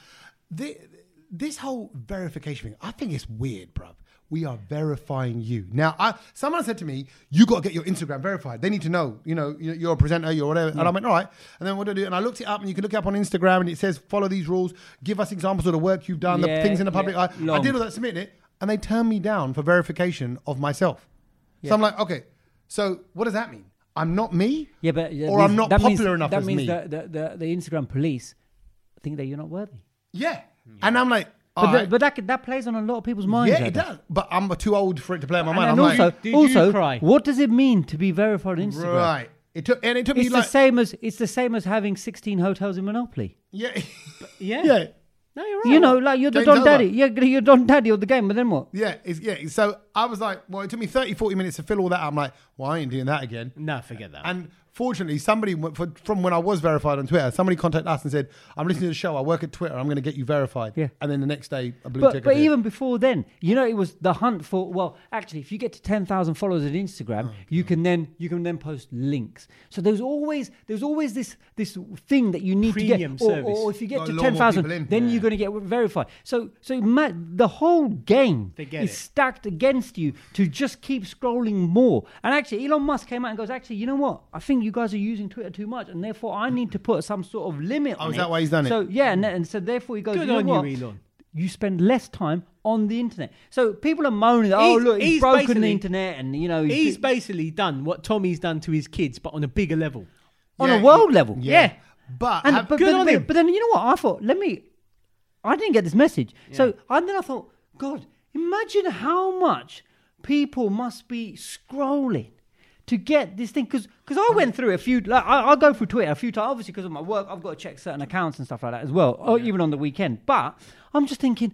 this whole verification thing, I think it's weird, bruv. We are verifying you now. Someone said to me, "You got to get your Instagram verified. They need to know, you know, you're a presenter, you're whatever." And I went, "All right." And then what do I do? And I looked it up, and you can look it up on Instagram, and it says, "Follow these rules. Give us examples of the work you've done, the things in the public eye." I did all that, submitted it, and they turned me down for verification of myself. So I'm like, okay, so what does that mean? I'm not me? Yeah, but or I'm not popular enough as me? That means the Instagram police think that you're not worthy. Yeah. And I'm like, but that plays on a lot of people's minds. yeah, it does. But I'm too old for it to play on my mind. And I'm also, like, did you cry? what does it mean to be verified on Instagram? right. It took me It's like, the same as having 16 hotels in Monopoly. yeah, Yeah. yeah. No, you're right. You know, like you're the Game's Don over. Daddy. You're Don Daddy of the game, but then what? Yeah, so I was like, well, it took me 30, 40 minutes to fill all that out. I'm like, well, I ain't doing that again. No, forget that. And fortunately, somebody from when I was verified on Twitter, somebody contacted us and said, I'm listening to the show, I work at Twitter, I'm going to get you verified. Yeah. And then the next day, a blue ticket. But even before then, you know, it was the hunt for. Well, actually, if you get to 10,000 followers on Instagram, you can then post links. So there's always this thing that you need Premium to get, service. or if you get Got to a lot more 10,000, people in. then you're going to get verified. So the whole game They get is it. stacked against you to just keep scrolling more. And actually, Elon Musk came out and goes, actually, you know what? I think you guys are using Twitter too much, and therefore I need to put some sort of limit on it. is that why he's done it? So yeah, and so therefore he goes, Good you know on what? you, Elon. You spend less time on the internet. So people are moaning that, He's he's broken the basically- internet, and you know He's basically done what Tommy's done to his kids, but on a bigger level. on Yeah, a world level. Yeah. But, But good on him. But then you know what? I thought, I didn't get this message. So and then I thought, God, imagine how much people must be scrolling to get this thing. Because I went through a few, like, I go through Twitter a few times, obviously because of my work, I've got to check certain accounts and stuff like that as well, or even on the weekend. But I'm just thinking,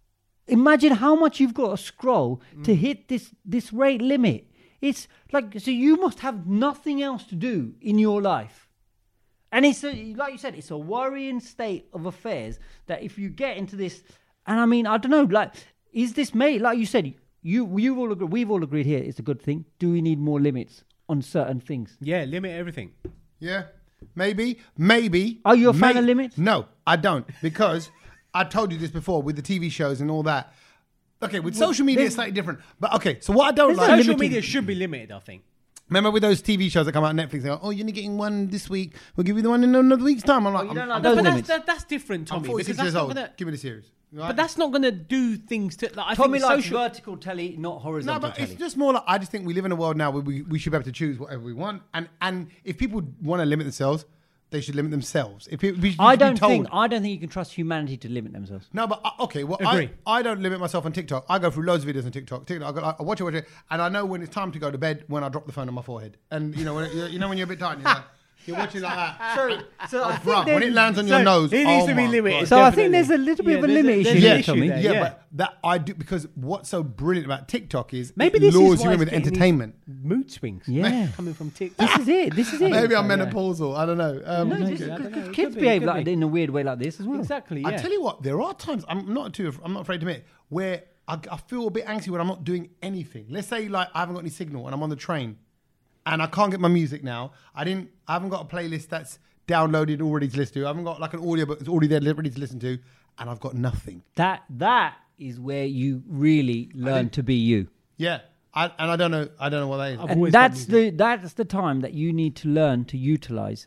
imagine how much you've got to scroll to hit this rate limit. It's like, so you must have nothing else to do in your life. And it's like you said, it's a worrying state of affairs that if you get into this, and I mean, I don't know, like, is this made, like you said, we've all agreed here it's a good thing. Do we need more limits on certain things? Yeah, limit everything. yeah, maybe. Are you a fan of limits? No, I don't, because I told you this before with the TV shows and all that. Okay, with social media, it's slightly different. But okay, so what I don't like... Social media should be limited, I think. Remember with those TV shows that come out on Netflix, they go, oh, you're only getting one this week. We'll give you the one in another week's time. I'm like, you don't I'm like those But limits. that's different, I'm Tommy. 46 Because that's years not old. gonna. Give me the series. Right? But that's not gonna do things to. Like, I Tommy think likes social. vertical telly, not No, horizontal but telly. it's just more like, I just think we live in a world now where we should be able to choose whatever we want. And if people want to limit themselves, they should limit themselves. If people, we should I be don't told. think you can trust humanity to limit themselves. No, but okay. Well, Agree. I don't limit myself on TikTok. I go through loads of videos on TikTok. I watch it, and I know when it's time to go to bed when I drop the phone on my forehead. And you know, when you're a bit tired, you're watching like that. So I Bruh, think when it lands on your nose, it needs oh to be my limited. God. So I Definitely. think there's a little bit of a there's limit issue there's there, an Tommy. there, Yeah, but that I do, because what's so brilliant about TikTok is Maybe it this lures is you why in with it's getting these entertainment. mood swings. Yeah. coming from TikTok. This is it. Maybe I'm Yeah. menopausal. I don't know. No, Maybe, this is- I don't know. It kids could be, behave it could like be. in a weird way like this as well. Exactly. Yeah. I tell you what, there are times I'm not afraid to admit where I feel a bit anxiety when I'm not doing anything. Let's say like I haven't got any signal and I'm on the train, and I can't get my music now. I haven't got a playlist that's downloaded already to listen to. I haven't got like an audio book that's already there ready to listen to, and I've got nothing. That is where you really learn to be you. Yeah, I don't know what that is. I've And always got that's the time that you need to learn to utilize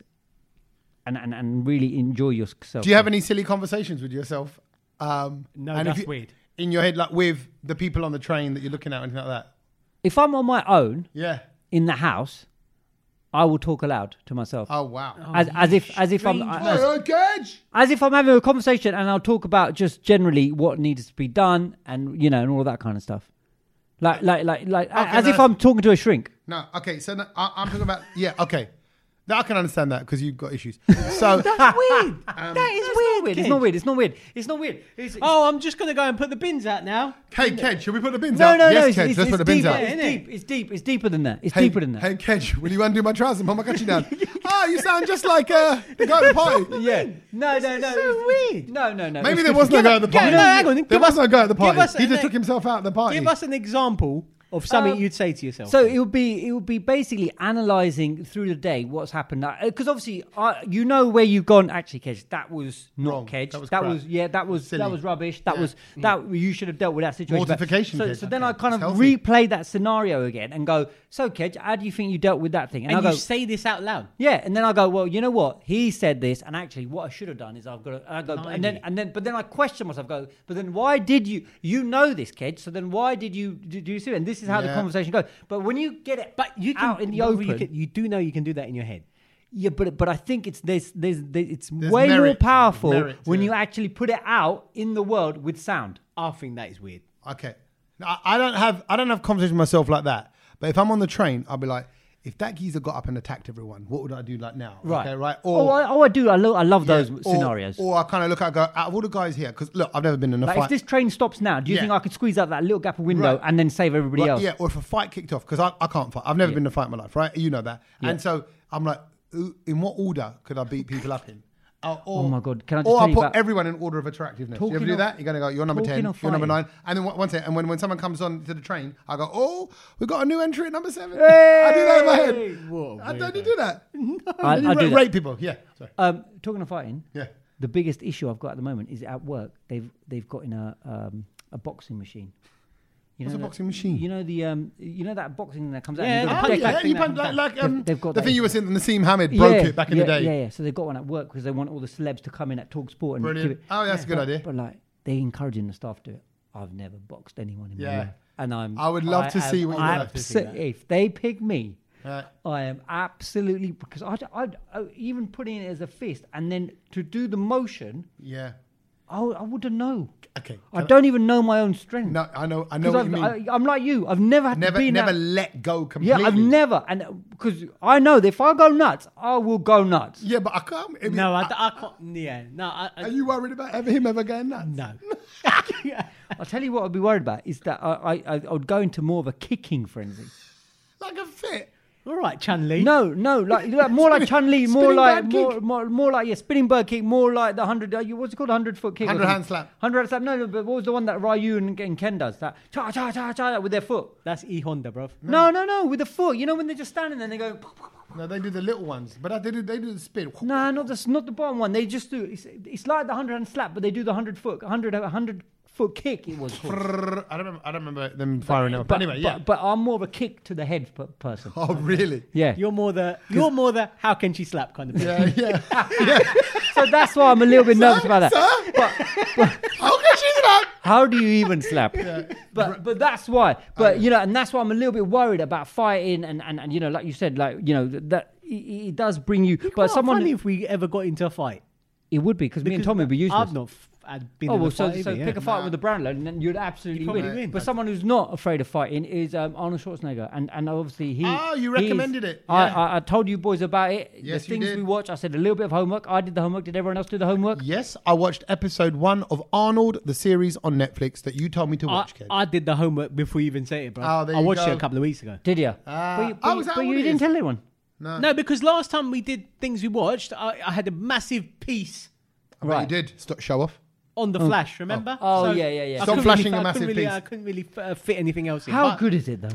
and really enjoy yourself. Do you have any silly conversations with yourself? No, and that's weird. In your head, like with the people on the train that you're looking at, anything like that? If I'm on my own Yeah. in the house, I will talk aloud to myself. Oh wow. As if I'm Gage. as if I'm having a conversation, and I'll talk about just generally what needs to be done, and and all that kind of stuff. as if I'm talking to a shrink. No, okay. So I'm talking about okay. Now I can understand that because you've got issues. So That's weird. That is weird. It's not weird. It's not weird. It's not weird. Oh, I'm just going to go and put the bins out now. Hey, Kedge, should we put the bins No, out? no, yes, no. Kedge, let's put the bins deep, out. It's deep. It's deeper than that. It's deeper than that. Hey, Kedge, will you undo my trousers and put my country down? You sound just like the guy at the party. Yeah. No. so weird. No. Maybe there was no guy at the party. No, hang on. There was no guy at the party. us He an just took himself out at the party. Give us an example of something you'd say to yourself. So it would be basically analysing through the day what's happened, because obviously you know where you've gone. Actually, Kedge, that was not Wrong. Kedge. That was that crap. was Silly. that was rubbish. That Yeah. was that you should have dealt with that situation. Mortification, So, Kedge. so then Okay. I kind of It's healthy. replay that scenario again and go, so Kedge, how do you think you dealt with that thing? and I go, you say this out loud. yeah, and then I go, well, you know what? He said this, and actually, what I should have done is I've got to. I go, but then I question myself. Go, but then why did you know this, Kedge? So then why did you see it? And this is how the Yeah. conversation goes. But when you get it, But you can, out in the open, you do know you can do that in your head. yeah. But I think it's it's There's way more merit. powerful Merit to when it. you actually put it out in the world with sound. I think that is weird. Okay. Now, I don't have conversations with myself like that. But if I'm on the train, I'll be like, if that geezer got up and attacked everyone, what would I do like now? Right. Okay, right. I do. I love those Yeah, scenarios. Or I kind of look at it and go, out of all the guys here, because look, I've never been in a Like fight. if this train stops now, do you Yeah. think I could squeeze out that little gap of window Right. and then save everybody Right, else? yeah, or if a fight kicked off, because I can't fight. I've never been in a fight in my life, right? You know that. Yeah. And so I'm like, in what order could I beat people up in? Oh my God, can I just Or tell I'll you put about- everyone in order of attractiveness. You ever Talking do of- that? You're going to go, you're number talking 10, of you're number fighting. 9. And then one second, and when someone comes on to the train, I go, oh, we've got a new entry at number 7. Hey! I do that in my head. Whoa, Don't you do that? I You do that. rate people. Yeah. Sorry. Talking of fighting, Yeah. the biggest issue I've got at the moment is at work. They've got in a boxing machine. You What's know a boxing machine? You know that boxing that comes out. Yeah, and you've got Oh, a deck- yeah, thing you that punch comes like They've got the that. thing you were saying, Nassim Hamid broke it back in the day. Yeah. So they've got one at work because they want all the celebs to come in at Talk Sport and Brilliant. give it. Oh, that's a good idea. But like they're encouraging the staff to do it. I've never boxed anyone in my Yeah. life, and I would love to see what you would have to see. If they pick me, Right. I am absolutely because I even putting it as a fist and then to do the motion, Yeah. I wouldn't know. Okay. I don't even know my own strength. No, I know 'Cause what you mean. I'm like you. I've never had to be in Never that. let go completely. Yeah, I've never, and because I know that if I go nuts, I will go nuts. Yeah, but I can't. I mean, No, I can't. Yeah, no. Are you worried about him ever going nuts? No. I'll tell you what I'd be worried about is that I would go into more of a kicking frenzy. Like a fit. All right, Chun Li. No, like more like Chun Li, more spinning like bird kick. more like spinning bird kick, more like the 100. What's it called? 100-foot kick. 100 hand slap. 100 hand slap. No, but what was the one that Ryu and Ken does? That cha cha cha cha with their foot. That's E Honda, bruv. No, with the foot. You know when they're just standing there and they go. No, they do the little ones, but they do the spin. No, not the bottom one. They just do. It's like the 100 hand slap, but they do the 100-foot kick. It was called. I don't remember them firing up. But anyway, yeah. But I'm more of a kick to the head person. Oh, really? Yeah. You're more the how can she slap kind of person. Yeah. So that's why I'm a little bit nervous about that. How can she slap? How do you even slap? But that's why. But and that's why I'm a little bit worried about fighting and like you said, that it does bring you. But someone funny if we ever got into a fight. it would be because me and Tommy would be useless. I've not been Oh in well, a fight so either, pick yeah. a fight with the Brownlow, and then you'd absolutely You'd win. probably win. But someone who's not afraid of fighting is Arnold Schwarzenegger, and obviously he. Oh, you he's- recommended it. I, Yeah. I told you boys about it. Yes, the you things did. we watch. I said a little bit of homework. I did the homework. Did everyone else do the homework? Yes, I watched episode 1 of Arnold, the series on Netflix that you told me to watch, Ken. I did the homework before you even said it, bro. Oh, there I you watched go. it a couple of weeks ago. Did you? was that but what you it didn't is? tell anyone. No, because last time we did things we watched, I had a massive piece I bet Right. you did. Show off. on the Flash. Remember? Oh, So yeah. I Stop couldn't flashing really, a massive piece. I couldn't really fit anything else in. How But- good is it though?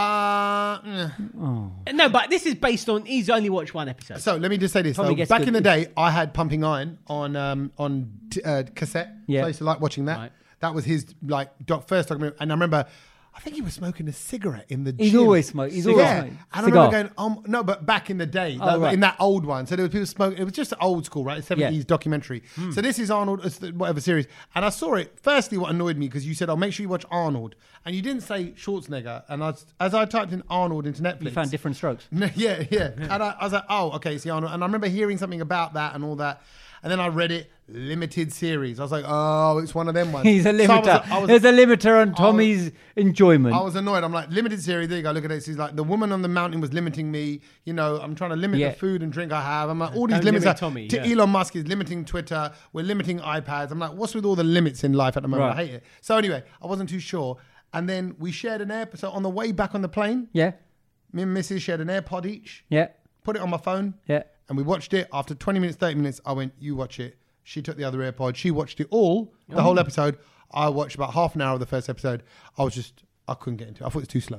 No, but this is based on he's only watched one episode. So let me just say this. Tommy Though. gets Back good- in the day, I had Pumping Iron on cassette. Yeah. So I used to like watching that. Right. That was his first documentary. And I remember, I think he was smoking a cigarette in the gym. He's always smoked. He's always Yeah. smoked. And I Cigar. remember going, no, but back in the day, Oh, right. in that old one. So there was people smoking. It was just old school, right? 70s Yeah. documentary. So this is Arnold, whatever series. And I saw it. Firstly, what annoyed me, because you said, make sure you watch Arnold. And you didn't say Schwarzenegger. And as I typed in Arnold into Netflix. You found different strokes. Yeah. And I was like, oh, okay, see Arnold. And I remember hearing something about that and all that. And then I read it, limited series. I was like, oh, it's one of them ones. He's a limiter. There's a limiter on Tommy's enjoyment. I was annoyed. I'm like, limited series. There you go. Look at this. He's like, the woman on the mountain was limiting me. You know, I'm trying to limit the food and drink I have. I'm like, all these limits. Tommy, Elon Musk is limiting Twitter. We're limiting iPads. I'm like, what's with all the limits in life at the moment? I hate it. So anyway, I wasn't too sure. And then we shared an AirPod. So on the way back on the plane, Yeah. me and Mrs. shared an AirPod each. Yeah. Put it on my phone. Yeah. And we watched it. After 20 minutes, 30 minutes, I went, you watch it. She took the other AirPod. She watched it all, the whole episode. I watched about half an hour of the first episode. I couldn't get into it. I thought it was too slow.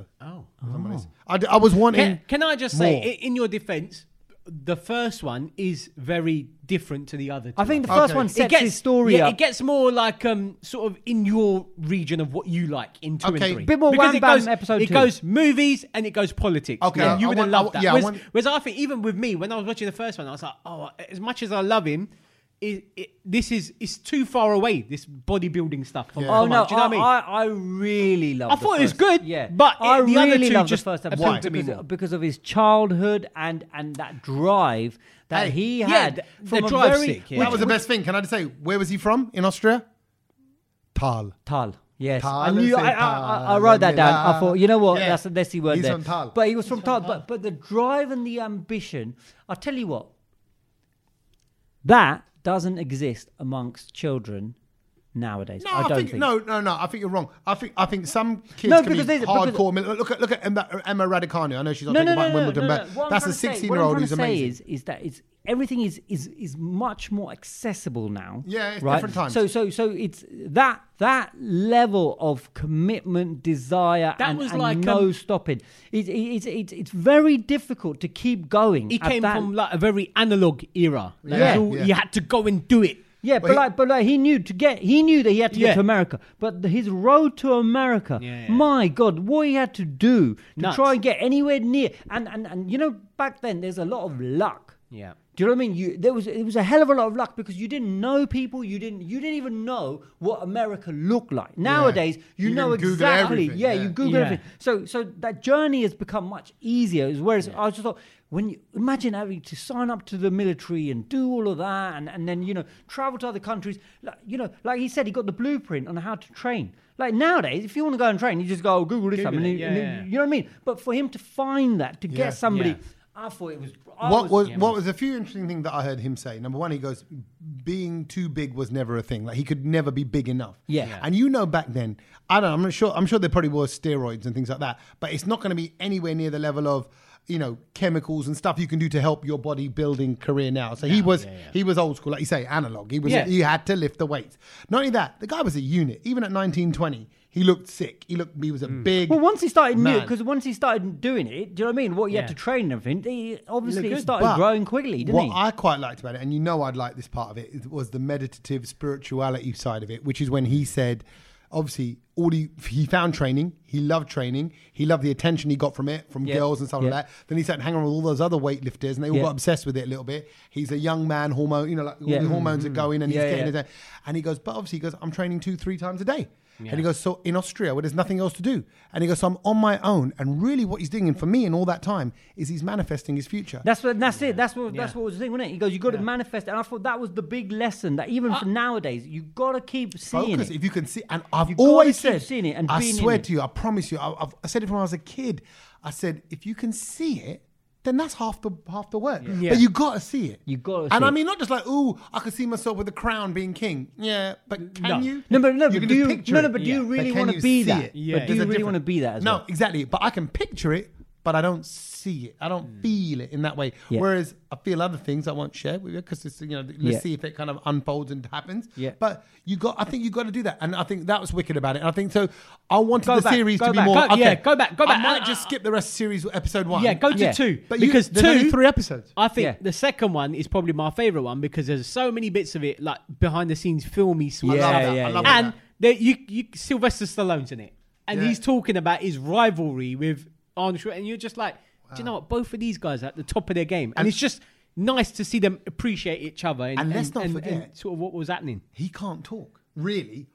I was wanting. Can I just say, in your defense, the first one is very different to the other two. I think the first one sets his story up. It gets more like sort of in your region of what you like in 2 and 3. Bit more because Wham Bam episode 2. It goes movies and it goes politics. Okay. Yeah, you would have loved that. Yeah, whereas I think even with me, when I was watching the first one, I was like, oh, as much as I love him, it's too far away, this bodybuilding stuff. From Oh no! do you know what I mean? I really love. I thought it was good, yeah. but I the other really two love just the first appealed episode to me more. because of his childhood and that drive that he had. The drive's sick, yeah. That was the best thing. Can I just say, where was he from in Austria? Tal. Yes, Tal I knew. is a I wrote that down. I thought, you know what? Yeah. That's a Desi word He's there. from Tal. But he was from Tal. But the drive and the ambition. I'll tell you what. That doesn't exist amongst children nowadays. No, I don't think. No. I think you're wrong. I think some kids No, can be because there's- hardcore. Look at Emma Raducanu. I know she's not talking about Wimbledon, but What I'm that's a trying to say- 16-year-old who's What I'm trying to amazing. say is that everything is much more accessible now. Yeah, it's right? different times. So it's that level of commitment, desire, That and, was and like, no stopping. It's very difficult to keep going. He at came that- from like a very analog era. Like, Yeah. You had to go and do it. Yeah, Well, but he knew that he had to get Yeah. to America. But his road to America, Yeah. my God, what he had to do to Nuts. try and get anywhere near. And you know, back then there's a lot of luck. Yeah. Do you know what I mean? It was a hell of a lot of luck because you didn't know people. You didn't even know what America looked like. Nowadays, you know can Google exactly. everything, Yeah, yeah. you Google Yeah. everything. So that journey has become much easier. Whereas I just thought, when you imagine having to sign up to the military and do all of that, and then travel to other countries. Like he said, he got the blueprint on how to train. Like nowadays, if you want to go and train, you just go Google this. Google and it, yeah. you know what I mean. But for him to find that, to Yeah. get somebody. Yeah. I thought it was. What was a few interesting things that I heard him say? Number one, he goes, being too big was never a thing. Like he could never be big enough. Yeah. And back then, I'm not sure. I'm sure there probably was steroids and things like that, but it's not going to be anywhere near the level of chemicals and stuff you can do to help your bodybuilding career now. So he was old school, like you say, analog. He had to lift the weights. Not only that, the guy was a unit. Even at 19, 20, he looked sick. He was a big. Well, once he started man. once he started doing it, do you know what I mean? What you had Yeah. to train and everything, he obviously Looked good. started But growing quickly, didn't what he? I quite liked about it, and I'd like this part of it, was the meditative spirituality side of it, which is when he said, obviously, he found training, he loved training, he loved the attention he got from it, from girls and stuff like that. Then he started hanging around with all those other weightlifters, and they all got obsessed with it a little bit. He's a young man, hormone, all the hormones are going, and he's getting it. And he goes, but obviously, I'm training 2-3 times a day. Yeah. And he goes, so in Austria, where there's nothing else to do. And he goes, so I'm on my own. And really what he's doing, and for me in all that time, is he's manifesting his future. That's it. That's what was the thing, wasn't it? He goes, you got to manifest. And I thought that was the big lesson that even for nowadays, you got to keep seeing Focus, it. if you can see. And I've You gotta always keep said, seeing it and I being in swear it. to you, I promise you, I said it when I was a kid. I said, if you can see it, then that's half the work. Yeah. But you got to see it. You gotta And see I it. mean, not just like, ooh, I can see myself with the crown being king. Yeah, but can No. you? No, but You can do just you? picture No, it. but do you But really can want you to be see that? it? Yeah. But do you There's a really want to difference. be that as No, well? exactly. But I can picture it, but I don't see it. I don't feel it in that way. Yeah. Whereas I feel other things I won't share with you because it's let's see if it kind of unfolds and happens. Yeah. But I think you got to do that, and I think that was wicked about it. And I think so. I wanted Go the back, series go to be back. more. Go back. I might just skip the rest of series episode 1. Yeah, go to Yeah. 2. But because there's only 2, 3 episodes. I think Yeah. the second one is probably my favourite one because there's so many bits of it, like behind the scenes filmy stuff. I love that. yeah, I love And that. you Sylvester Stallone's in it. And Yeah. he's talking about his rivalry with Arnold Schwarzenegger. And you're just like, do you know what? Both of these guys are at the top of their game. And it's just nice to see them appreciate each other. And let's not forget- and sort of what was happening. He can't talk. Really.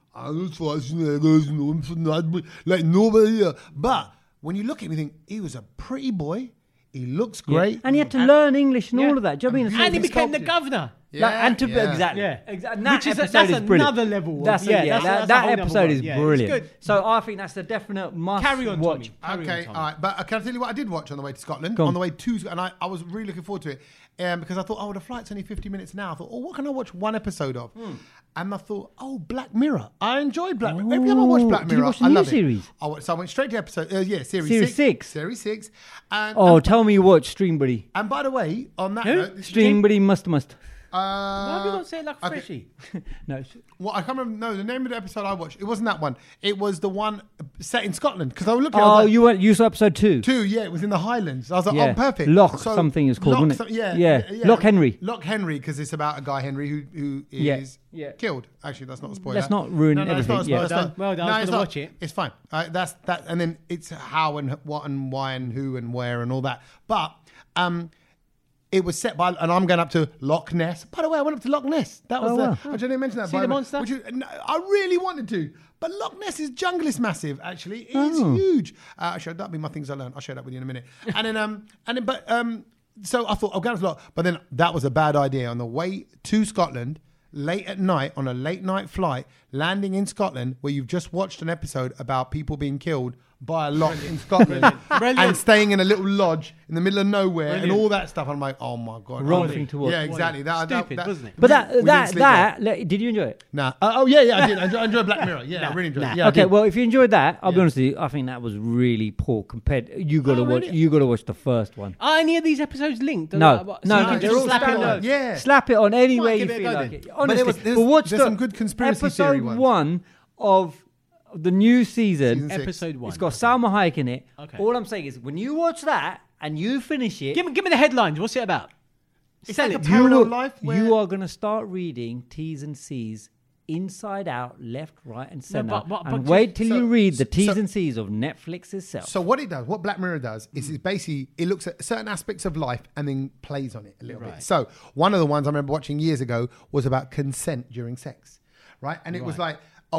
Like nobody. But when you look at him, you think, he was a pretty boy. He looks great. And he had to learn English and Yeah. all of that. Do you know what I mean? And he He's became the sculpted. governor. Yeah, exactly. Yeah. And that Which is episode that's is brilliant. another level. Of, That's that's that a whole nother episode one. is Yeah, it's brilliant. good. So I think that's a definite must Carry on, watch. Tommy. Carry on, Okay, Tommy. all right. But can I tell you what I did watch on the way to Scotland? Go on. On the way to, and I was really looking forward to it because I thought, oh, the flight's only 50 minutes now. I thought, oh, what can I watch one episode of? And I thought, oh, Black Mirror. I enjoyed Black Mirror. Every time I watch Black Did you Mirror, watch the I new love series? it. So I went straight to episode, series Series 6. Series 6. And, Oh, tell me you watch Stream Buddy. and by the way, on that Who? note, this Stream Buddy must. Why have you not said it like a Okay. freshie? No, it's- Well, I can't remember. No, the name of the episode I watched. It wasn't that one. It was the one set in Scotland. Because I was looking. I was like, you saw episode 2. yeah, it was in the Highlands. I was like, Yeah. oh, perfect. Loch something is called, wasn't it? Yeah, Loch Henry. Loch Henry, because it's about a guy Henry who is Yeah. killed. Actually, that's not a spoiler. Let's not ruin no, it's everything. not a Yeah. spoiler. Well done. No, I was it's gonna not. watch it. It's fine. That's that, and then it's how and what and why and who and where and all that. But it was set by, and I'm going up to Loch Ness. By the way, I went up to Loch Ness. That was wow. I didn't mention that. See by the way, monster? Which is, no, I really wanted to, but Loch Ness's jungle is massive. Actually, it is Oh. huge. That'll be my things I learned. I'll share that with you in a minute. So I thought, I'll go to Loch, but then that was a bad idea. On the way to Scotland, late at night on a late night flight, landing in Scotland, where you've just watched an episode about people being killed by a loch in Scotland and staying in a little lodge in the middle of nowhere and all that stuff. I'm like, oh my god, Wrong thing to watch. Yeah, exactly. Stupid, wasn't it? But we didn't sleep well. did you enjoy it? Nah. I did. I enjoyed Black Mirror. Yeah, I really enjoyed it. Yeah, I Okay, did. well, if you enjoyed that, I'll be honest with you. I think that was really poor compared. You got to watch. really? You got to watch the first one. Are any of these episodes linked? No, So no, you can they're just all slap it standalone. on. Yeah. Slap it on any way you give it a feel go like then. it. Honestly, there's watch there's some good conspiracy theory episode ones. 1 of the new season. Season 6. Episode 1. It's got Salma Hayek in it. Okay. All I'm saying is, when you watch that and you finish it, Give me the headlines. What's it about? Sell like it. a parallel life you where- are going to start reading T's and C's inside out, left, right, and center, but and just- wait till so- you read the T's so- and C's of Netflix itself. So what it does, what Black Mirror does, is it basically it looks at certain aspects of life and then plays on it a little bit. So one of the ones I remember watching years ago was about consent during sex, right? And it was like,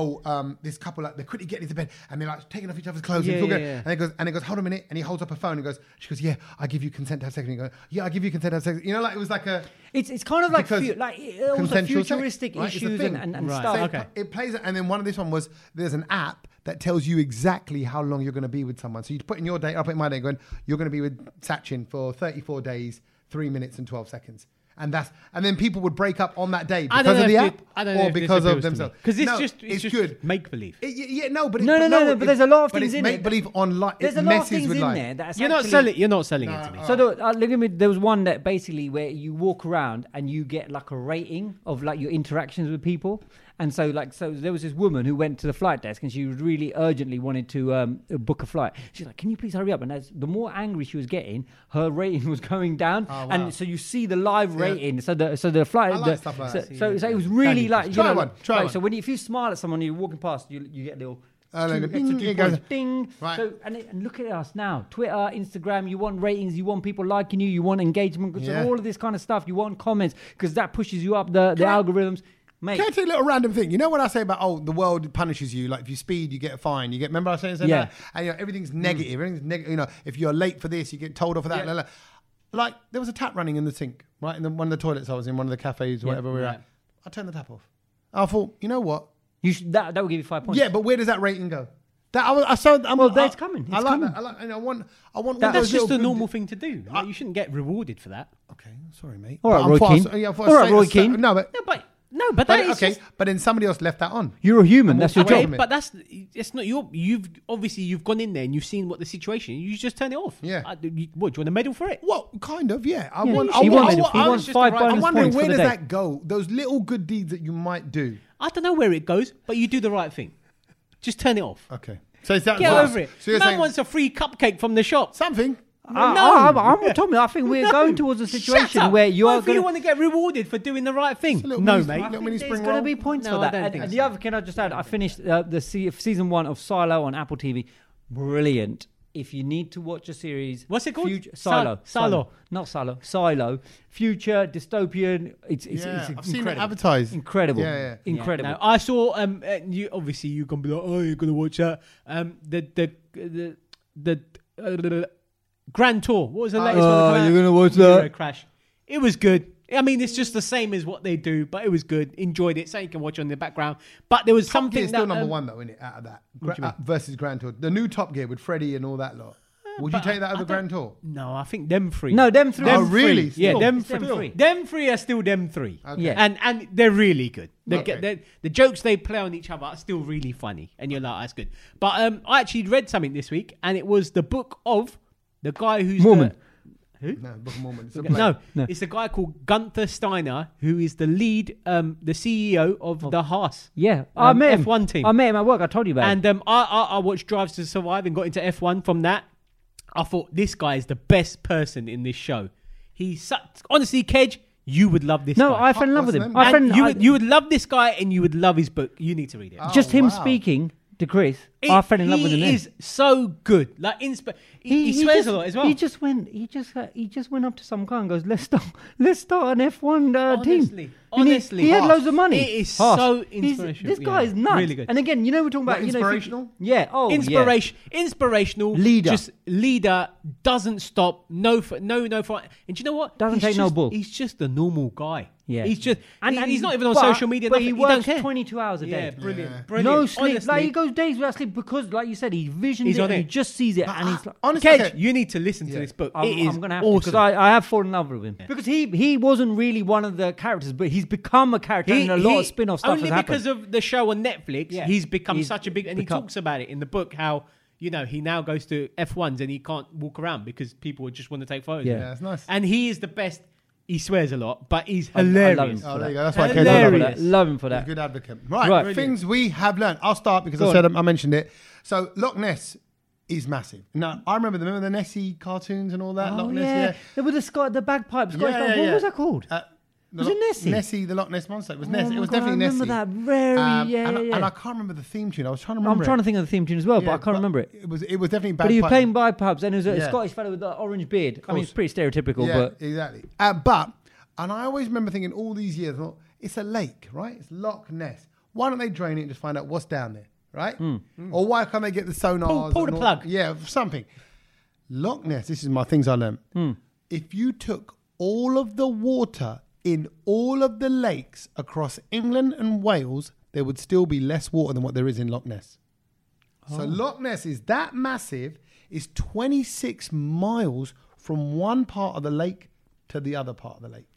this couple like they quickly get into bed and they're like taking off each other's clothes and, Yeah. and it goes, hold a minute, and he holds up a phone and goes, she goes, yeah, I give you consent to have sex, and he goes, yeah, I give you consent to have sex. You know, like it was like a It's kind of like because also consensual sex, futuristic right, is the issues thing. and Right. stuff. So Okay. it plays, and then one of this one was there's an app that tells you exactly how long you're going to be with someone. So you put in your date, I put in my date, going, you're going to be with Sachin for 34 days, 3 minutes and 12 seconds. And then people would break up on that day I don't because of the know app I don't know or if this because of appeals to me. themselves. Because it's No, just good. make believe. No, but No, but there's a lot of but things it's in it. make believe online. There's It a lot of messes things with in life. there that's You're not actually- selling. You're not selling it to me. So look at me. There was one that basically where you walk around and you get like a rating of like your interactions with people. And so there was this woman who went to the flight desk and she really urgently wanted to book a flight. She's like, "Can you please hurry up?" And the more angry she was getting, her rating was going down. Oh, wow. And so you see the live rating. So the flight. I like stuff like that. So it was really like you Try know, one, try like, one. So if you smile at someone, you're walking past, you get a little. like a Extra ding, two it goes- points, ding. Right. So and look at us now. Twitter, Instagram. You want ratings. You want people liking you. You want engagement. So Yeah. all of this kind of stuff. You want comments because that pushes you up the algorithms. Mate, Can I tell you a little random thing? You know what I say about the world punishes you? Like if you speed, you get a fine. Remember I was saying Yeah. that? And everything's negative. Everything's negative. You know, if you're late for this, you get told off for that. Yeah. Blah, blah. Like there was a tap running in the sink, right in one of the toilets I was in, one of the cafes, whatever we were at. I turned the tap off. I thought, you know what? that will give you 5 points. Yeah, but where does that rating go? That's coming. I It's like coming. that. I want all That's those just little a good- normal thing to do. Like, you shouldn't get rewarded for that. Okay, sorry, mate. All right, But I Roy thought I was- Keane. yeah, I thought All right, I Roy was saying- Keane. No, but But that is okay. just- But then somebody else left that on. You're a human. That's your Okay, job. but it's not your. You've gone in there and you've seen what the situation. You just turn it off. Yeah. What do you want a medal for it? Well, kind of, yeah. I Yeah, want. he wants I wants just 5 the right- bonus I'm wondering points where for the does day. that go? Those little good deeds that you might do. I don't know where it goes, but you do the right thing. Just turn it off. Okay. So is that Get over it. So you're Man saying wants a free cupcake from the shop. something? I'm with Tommy. I think we're going towards a situation Shut up. where you Why are do going you want to get rewarded for doing the right thing? It's a little No, mini- mate. little mini There's spring going to roll. be points No, for I that. don't And think the so. other, can I just add? I finished season 1 of Silo on Apple TV. Brilliant. If you need to watch a series, What's it called? Silo. Silo. Not Silo. Silo. Future dystopian. It's Yeah, it's I've seen it incredible. advertised. Incredible. Yeah. Incredible. Now, I saw. You obviously you're gonna be like, oh, you're gonna watch that. The Grand Tour. What was the latest one? you're gonna watch Euro that? Crash. It was good. I mean, it's just the same as what they do, but it was good. Enjoyed it. So you can watch on the background. But there was Top something Gear is still that, number one though, isn't it? Out of that What do you mean? versus Grand Tour, the new Top Gear with Freddie and all that lot. Would you but take that I over don't- Grand Tour? No, I think them three. No, them three. Oh, Them really? three. Yeah, Still? them It's them three. three. Them three are still them three. Okay. Yeah. And they're really good. Okay. The jokes they play on each other are still really funny, and you're like, that's good. But I actually read something this week, and it was the book of the guy who's Mormon. No, Book of Mormon. It's a No, No. it's a guy called Gunther Steiner, who is the lead, the CEO of the Haas. Yeah, I met him. F1 team. I met him at work. I told you about it. And I watched Drives to Survive and got into F1 from that. I thought this guy is the best person in this show. Honestly, Kedge, you would love this No, guy. I fell in love What's with his him. name? I And fell in- you would love this guy, and you would love his book. You need to read it. just him wow. speaking to Chris. I fell in love with him. He then. is so good. Like he swears just, a lot as well. He just went up to some guy and goes, "Let's start an F1 team." Honestly, he had Haas. loads of money. It is Haas. so He's- inspirational. This guy Yeah, is nuts. really good. And again, we're talking about What, inspirational? Yeah. Oh, yeah. Inspirational Leader. Just leader, doesn't stop. No. And do you know what? Doesn't He's take no just- bull. He's just a normal guy. Yeah. He's just And he's not even on but- social media. But nothing. he He don't works care. 22 hours a day. Yeah, brilliant, Yeah. brilliant. No sleep. Honestly, Like he goes days without sleep because, like you said, he visions He's it on and it. he just sees it and he's like, Honestly, Kedge, okay. you need to listen to this book. I'm It is going to have to because awesome. I have fallen in love with him because he wasn't really one of the characters, but he's become a character and a lot of spin-off stuff only has happened. because of the show on Netflix. Yeah. He's become He's such a big, and he become- talks about it in the book how he now goes to F1s and he can't walk around because people just want to take photos. Yeah. of him. Yeah, it's nice. And he is the best. He swears a lot, but he's I love hilarious. him. Oh, there you go. That's why Hilarious. Kedge Love him for loves that. him. Love him for He's a that. good advocate. Right, Right. things we have learned. I'll start because Go I mentioned it. So Loch Ness is massive. Now I remember the Nessie cartoons and all that. Oh, Loch Ness, yeah. There was the bagpipes. What was that called? Was it Nessie? Nessie, the Loch Ness monster. It was Nessie. Oh It my was God, definitely I Nessie. remember that very, and I can't remember the theme tune. I was trying to remember. I'm trying to think of the theme tune as well, but I can't remember it. It was definitely But he was bagpipe. playing bagpipes, and it was a Yeah. Scottish fellow with the orange beard. I mean, course. it's pretty stereotypical, Yeah, but exactly. And I always remember thinking all these years, well, it's a lake, right? It's Loch Ness. Why don't they drain it and just find out what's down there, right? Or why can't they get the sonars? Pull the and all- plug. Yeah, something. Loch Ness, this is my things I learned. If you took all of the water in all of the lakes across England and Wales, there would still be less water than what there is in Loch Ness. So Loch Ness is that massive, is 26 miles from one part of the lake to the other part of the lake.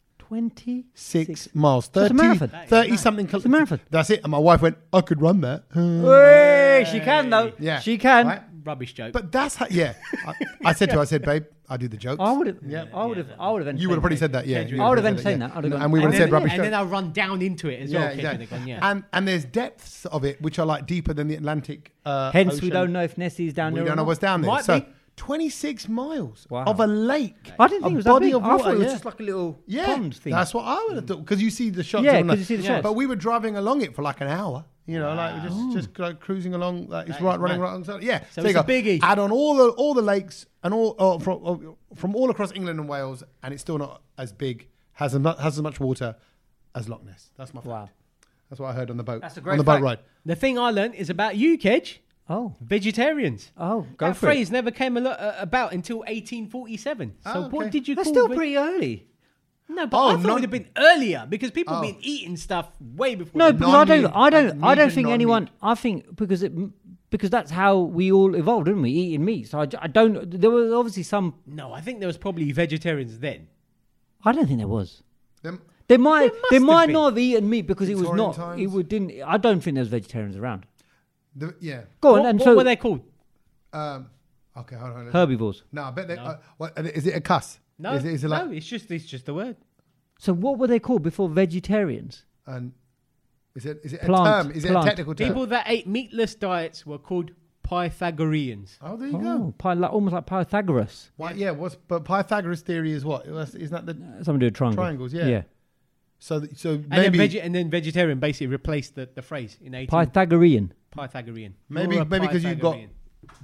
26 miles. So it's a 30, marathon. 30 something. It's a marathon. That's it. And my wife went, I could run that. Hey, she can though. Yeah. She can. Right? Rubbish joke. But that's how, yeah. I said to her, I said, babe, I do the jokes. I would have. Yeah. I would have. I would have. You would have probably said that, yeah. Kedge, You I would have said that, entertained yeah. that. I'd have gone, And we would have said rubbish and then jokes. I'll run down into it as well. Yeah, Kedge, exactly. and they've gone, yeah. And there's depths of it which are like deeper than the Atlantic. Hence, we Ocean. don't know if Nessie's down We there. don't or know not. what's down there. Might So be. 26 miles Wow. of a lake. I didn't think a it was that body big. of I water, thought it was yeah. just like a little Yeah, pond thing. that's what I would have thought because you see the shots. Yeah, on 'cause you see the shots. But we were driving along it for like an hour. You know, like just like cruising along. Like it's That right, is running mad. right alongside. Yeah, So there it's you a go. biggie. Add on all the lakes and all from all across England and Wales, and it's still not as big. Has as much water as Loch Ness. That's my fact. Wow. That's what I heard on the boat. That's a great on the boat fact. ride. The thing I learned is about you, Kedge. Oh. Vegetarians. Oh, go That for it. phrase never came about until 1847. So Oh, okay. what did you That's call still ve- pretty early. No, but Oh, I thought it would have been earlier because people have Oh. been eating stuff way before. No, then. because I don't Non-meat, think non-meat. anyone. I think because that's how we all evolved, didn't we? Eating meat. So I don't. There was obviously some. No, I think there was probably vegetarians then. I don't think there was. Them- They might. must They have might been. not have eaten meat because it was Victorian not. times. It would, didn't. I don't think there was vegetarians around. yeah. Go on. What, and what so were they called? Okay, hold on. herbivores. No, I bet they. What, is it a cuss? No, Is it like? no, it's just a word. So what were they called before vegetarians? And is it a Plant, term? Is it plant. a technical term? People that ate meatless diets were called Pythagoreans. Oh, there you go. Almost like Pythagoras. Why, yeah, but Pythagoras theory is what? Isn't that the Something to do with triangle. triangles? Yeah. Yeah. So And maybe then vegetarian basically replaced the phrase in 18. Pythagorean. Pythagorean. Maybe You're a because you've got Pythagorean.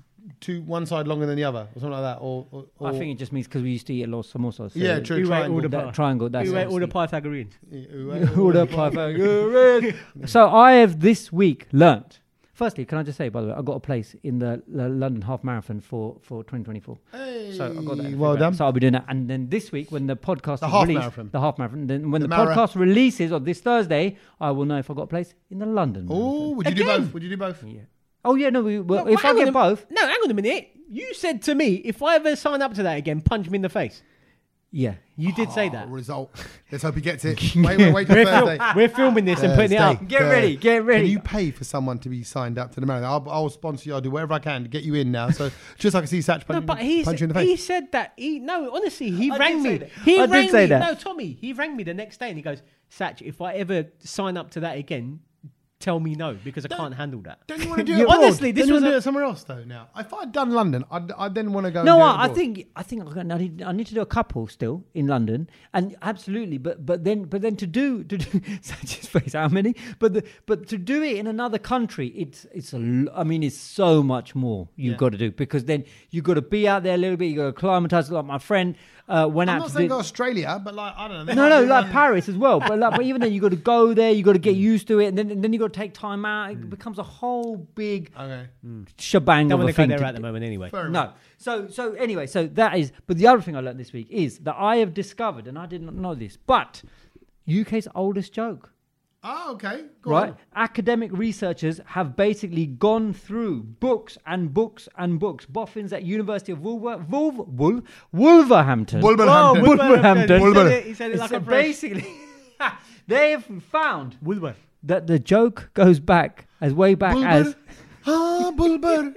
one side longer than the other, or something like that. Or I think it just means because we used to eat a lot of samosas. So yeah, true. Who ate Triangle. all the That triangle. That's Who ate all the obviously- Pythagoreans? Yeah, All the Pythagorean. So I have this week learnt. firstly, can I just say, by the way, I got a place in the London Half Marathon for 2024. Hey, So I got that. well done. So I'll be doing that. And then this week, when the podcast The is half released, marathon. the half marathon, then when the Mara- podcast releases on this Thursday, I will know if I got a place in the London Oh, Marathon. would you do Again? both? Would you do both? Yeah. Oh, yeah, no, well, No, if I hang on get a- both, No, hang on a minute. You said to me, if I ever sign up to that again, punch me in the face. yeah. You did say that. Result. Let's hope he gets it. Wait till Thursday. We're filming this and putting it up. Get ready. Can you pay for someone to be signed up to the marathon? I'll sponsor you. I'll do whatever I can to get you in now. So just so I can see Satch No, punch, but punch you in the face. he said that. Honestly, he I rang did say me. that. He I rang did say me. that. No, Tommy, he rang me the next day and he goes, Satch, if I ever sign up to that again, tell me no because I can't handle that. Don't you want to do You- it abroad? honestly, this Don't you was want to a- do it somewhere else though? Now, if I'd done London, I'd then want to go. No, and do it I abroad. think I need to do a couple still in London, and absolutely, but then to do such as face how many? But to do it in another country, it's so much more you've got to do, because then you've got to be out there a little bit, you got to acclimatise. Like my friend went I'm out not to saying do. go Australia, but like I don't know. No, like Paris as well. But even then, you got to go there. You got to get used to it, and then you got to take time out. It becomes a whole big Okay. shebang Don't of want a to go thing. there to at the moment anyway. Fair enough. No. So anyway, so that is. But the other thing I learned this week is that I have discovered, and I did not know this, but UK's oldest joke. Oh, okay. Go Right, on. academic researchers have basically gone through books and books and books. Boffins at University of Wolverhampton. Wolverhampton. Wolverhampton. He said it like So a fresh. basically, they have found Woolworth. that the joke goes back as way back as Bulber.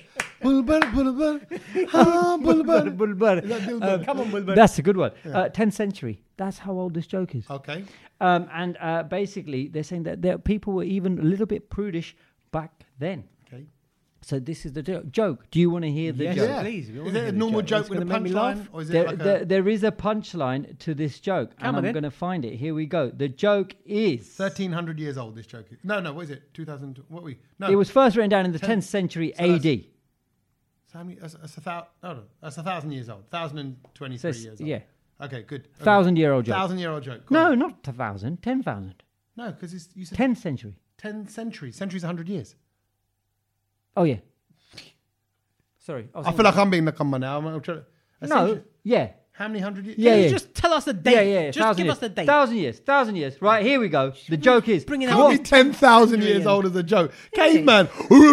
Bulber. Come on, Woolworth. That's a good one. 10th century. That's how old this joke is. Okay. And basically, they're saying that people were even a little bit prudish back then. Okay. So this is the joke. Do you want to hear the Yes, joke? Yeah. please. We Is wanna it hear a the normal joke It's with a gonna make me punchline, laugh. or is it like a There is a punchline to this joke, Come and on I'm then. going to find it. Here we go. The joke is 1300 years old? This joke is. No. What is it? 2000. What are we? No. it was first written down in the 10th 10th century so that's- AD. So how many? That's 1,000. No, that's 1,000 years old. 1,023 So it's- years old. yeah, Okay. Good. Okay. 1,000-year-old joke. 1,000-year-old joke. Go No, on. not 1,000. 10,000. No, because you said 10th century. 10 centuries. Centuries 100 years. Oh yeah. Sorry. I feel like I'm being the comma now. I'm trying to, a no. century- Yeah. How many hundred years? Yeah, Can you yeah. just tell us the date? Yeah. Just 1,000 give years. us the date. 1,000 years. Right, here we go. The joke is. Bring it Can't out. be 10,000 years old as a joke. Caveman.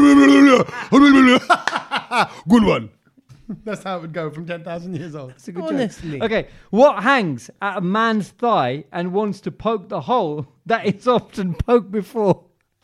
Good one. That's how it would go from 10,000 years old. It's a good Honestly. joke. Okay. What hangs at a man's thigh and wants to poke the hole that it's often poked before?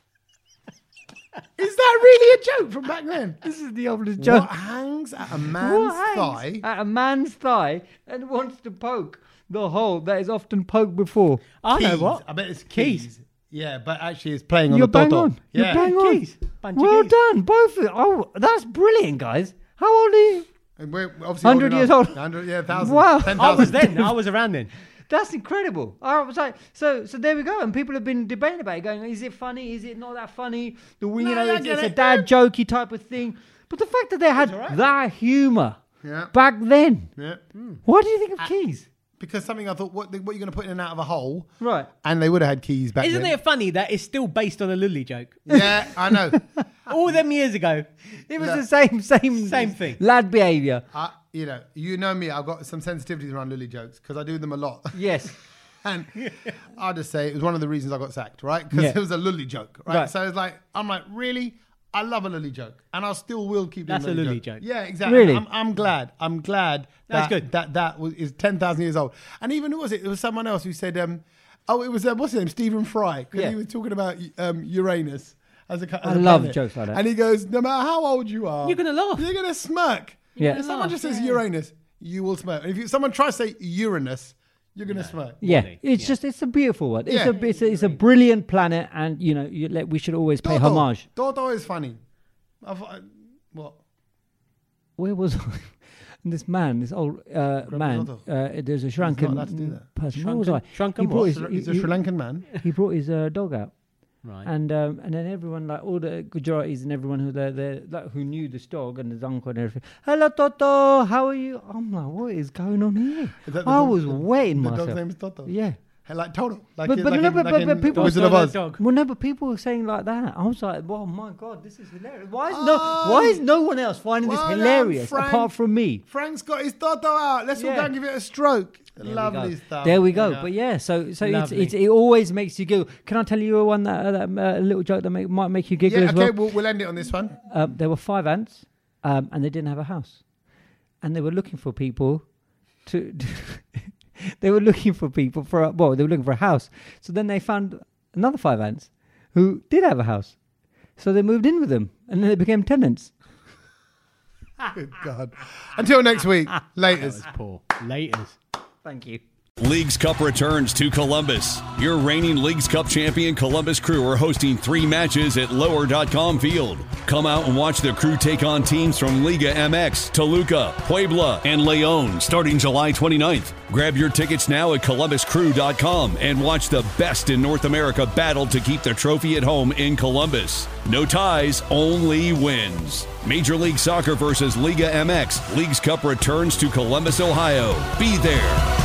Is that really a joke from back then? This is the oldest joke. What hangs at a What man's hangs thigh? at a man's thigh and wants to poke the hole that is often poked before? I know Keys. what. I bet it's Keys. keys. Yeah, but actually it's playing on You're the bang toto. on. Yeah. You're bang on. Keys. Bunch of Well keys. done, both of you. Oh, that's brilliant, guys. How old are you? And we're obviously 100 years old. 100, yeah, 1,000. Wow. 10,000. I was then. I was around then. That's incredible. I was like, so there we go. And people have been debating about it, going, is it funny? Is it not that funny? I It's get a it. dad jokey type of thing. But the fact that they had that humour Yeah. back then, Yeah. what do you think of keys? Because something I thought, what are you going to put in and out of a hole? Right. And they would have had keys back Isn't then. it funny that it's still based on a Lully joke? Yeah, I know. All them years ago. It was No. the same Same thing. lad behaviour. You know me, I've got some sensitivities around Lily jokes because I do them a lot. Yes. And I'll just say it was one of the reasons I got sacked, right? Because Yeah. it was a Lully joke, right? Right. So it's like, I'm like, really? I love a Lully joke. And I still will keep doing That's a Lully joke. Yeah, exactly. Really? I'm glad. That's good. That is 10,000 years old. And even, who was it? It was someone else who said, it was, what's his name? Stephen Fry. Because Yeah. he was talking about Uranus as a I as a love planet. jokes like that. And he goes, no matter how old you are, You're gonna laugh. You're going to smirk. Yeah. If someone just says Uranus, you will smirk. And if someone tries to say Uranus, you're going to smirk. Yeah, Funny. it's a beautiful one. Yeah. It's a brilliant planet, and we should always pay homage. Toto is funny. What? Where was I? This man, this old man, Toto. there's a Sri not Lankan allowed to do that. person. Where was I? Shrunken He brought what? his, He's a Sri Lankan man. he brought his dog out, Right. and then everyone, like all the Gujaratis and everyone who knew this dog and his uncle and everything. Hello, Toto, how are you? I'm like, what is going on here? Is that I was wetting The myself. dog's name is Toto. Yeah, Like total. Like But people- Wizard of Oz. Dog. Well, no, but people were saying like that. I was like, "Well, my God, this is hilarious. Why is no one else finding this well done, hilarious Frank. apart from me?" Frank's got his Toto out. Let's all Yeah. go and give it a stroke. There we Lovely go. stuff. There we go. Yeah. But yeah, so Lovely. it always makes you giggle. Can I tell you a one that little joke that might make you giggle Yeah, as okay, well? we'll end it on this one. There were 5 ants, and they didn't have a house, and they were looking for people to. They were looking for people they were looking for a house. So then they found another 5 ants who did have a house. So they moved in with them, and then they became tenants. Good God. Until next week. Laters. That was poor. Laters. Thank you. Leagues Cup returns to Columbus. Your reigning Leagues Cup champion Columbus Crew are hosting 3 matches at lower.com field. Come out and watch the Crew take on teams from Liga MX, Toluca, Puebla, and Leon starting July 29th. Grab your tickets now at columbuscrew.com and watch the best in North America battle to keep the trophy at home in Columbus. No ties, only wins. Major League Soccer versus Liga MX. Leagues Cup returns to Columbus, Ohio. Be there.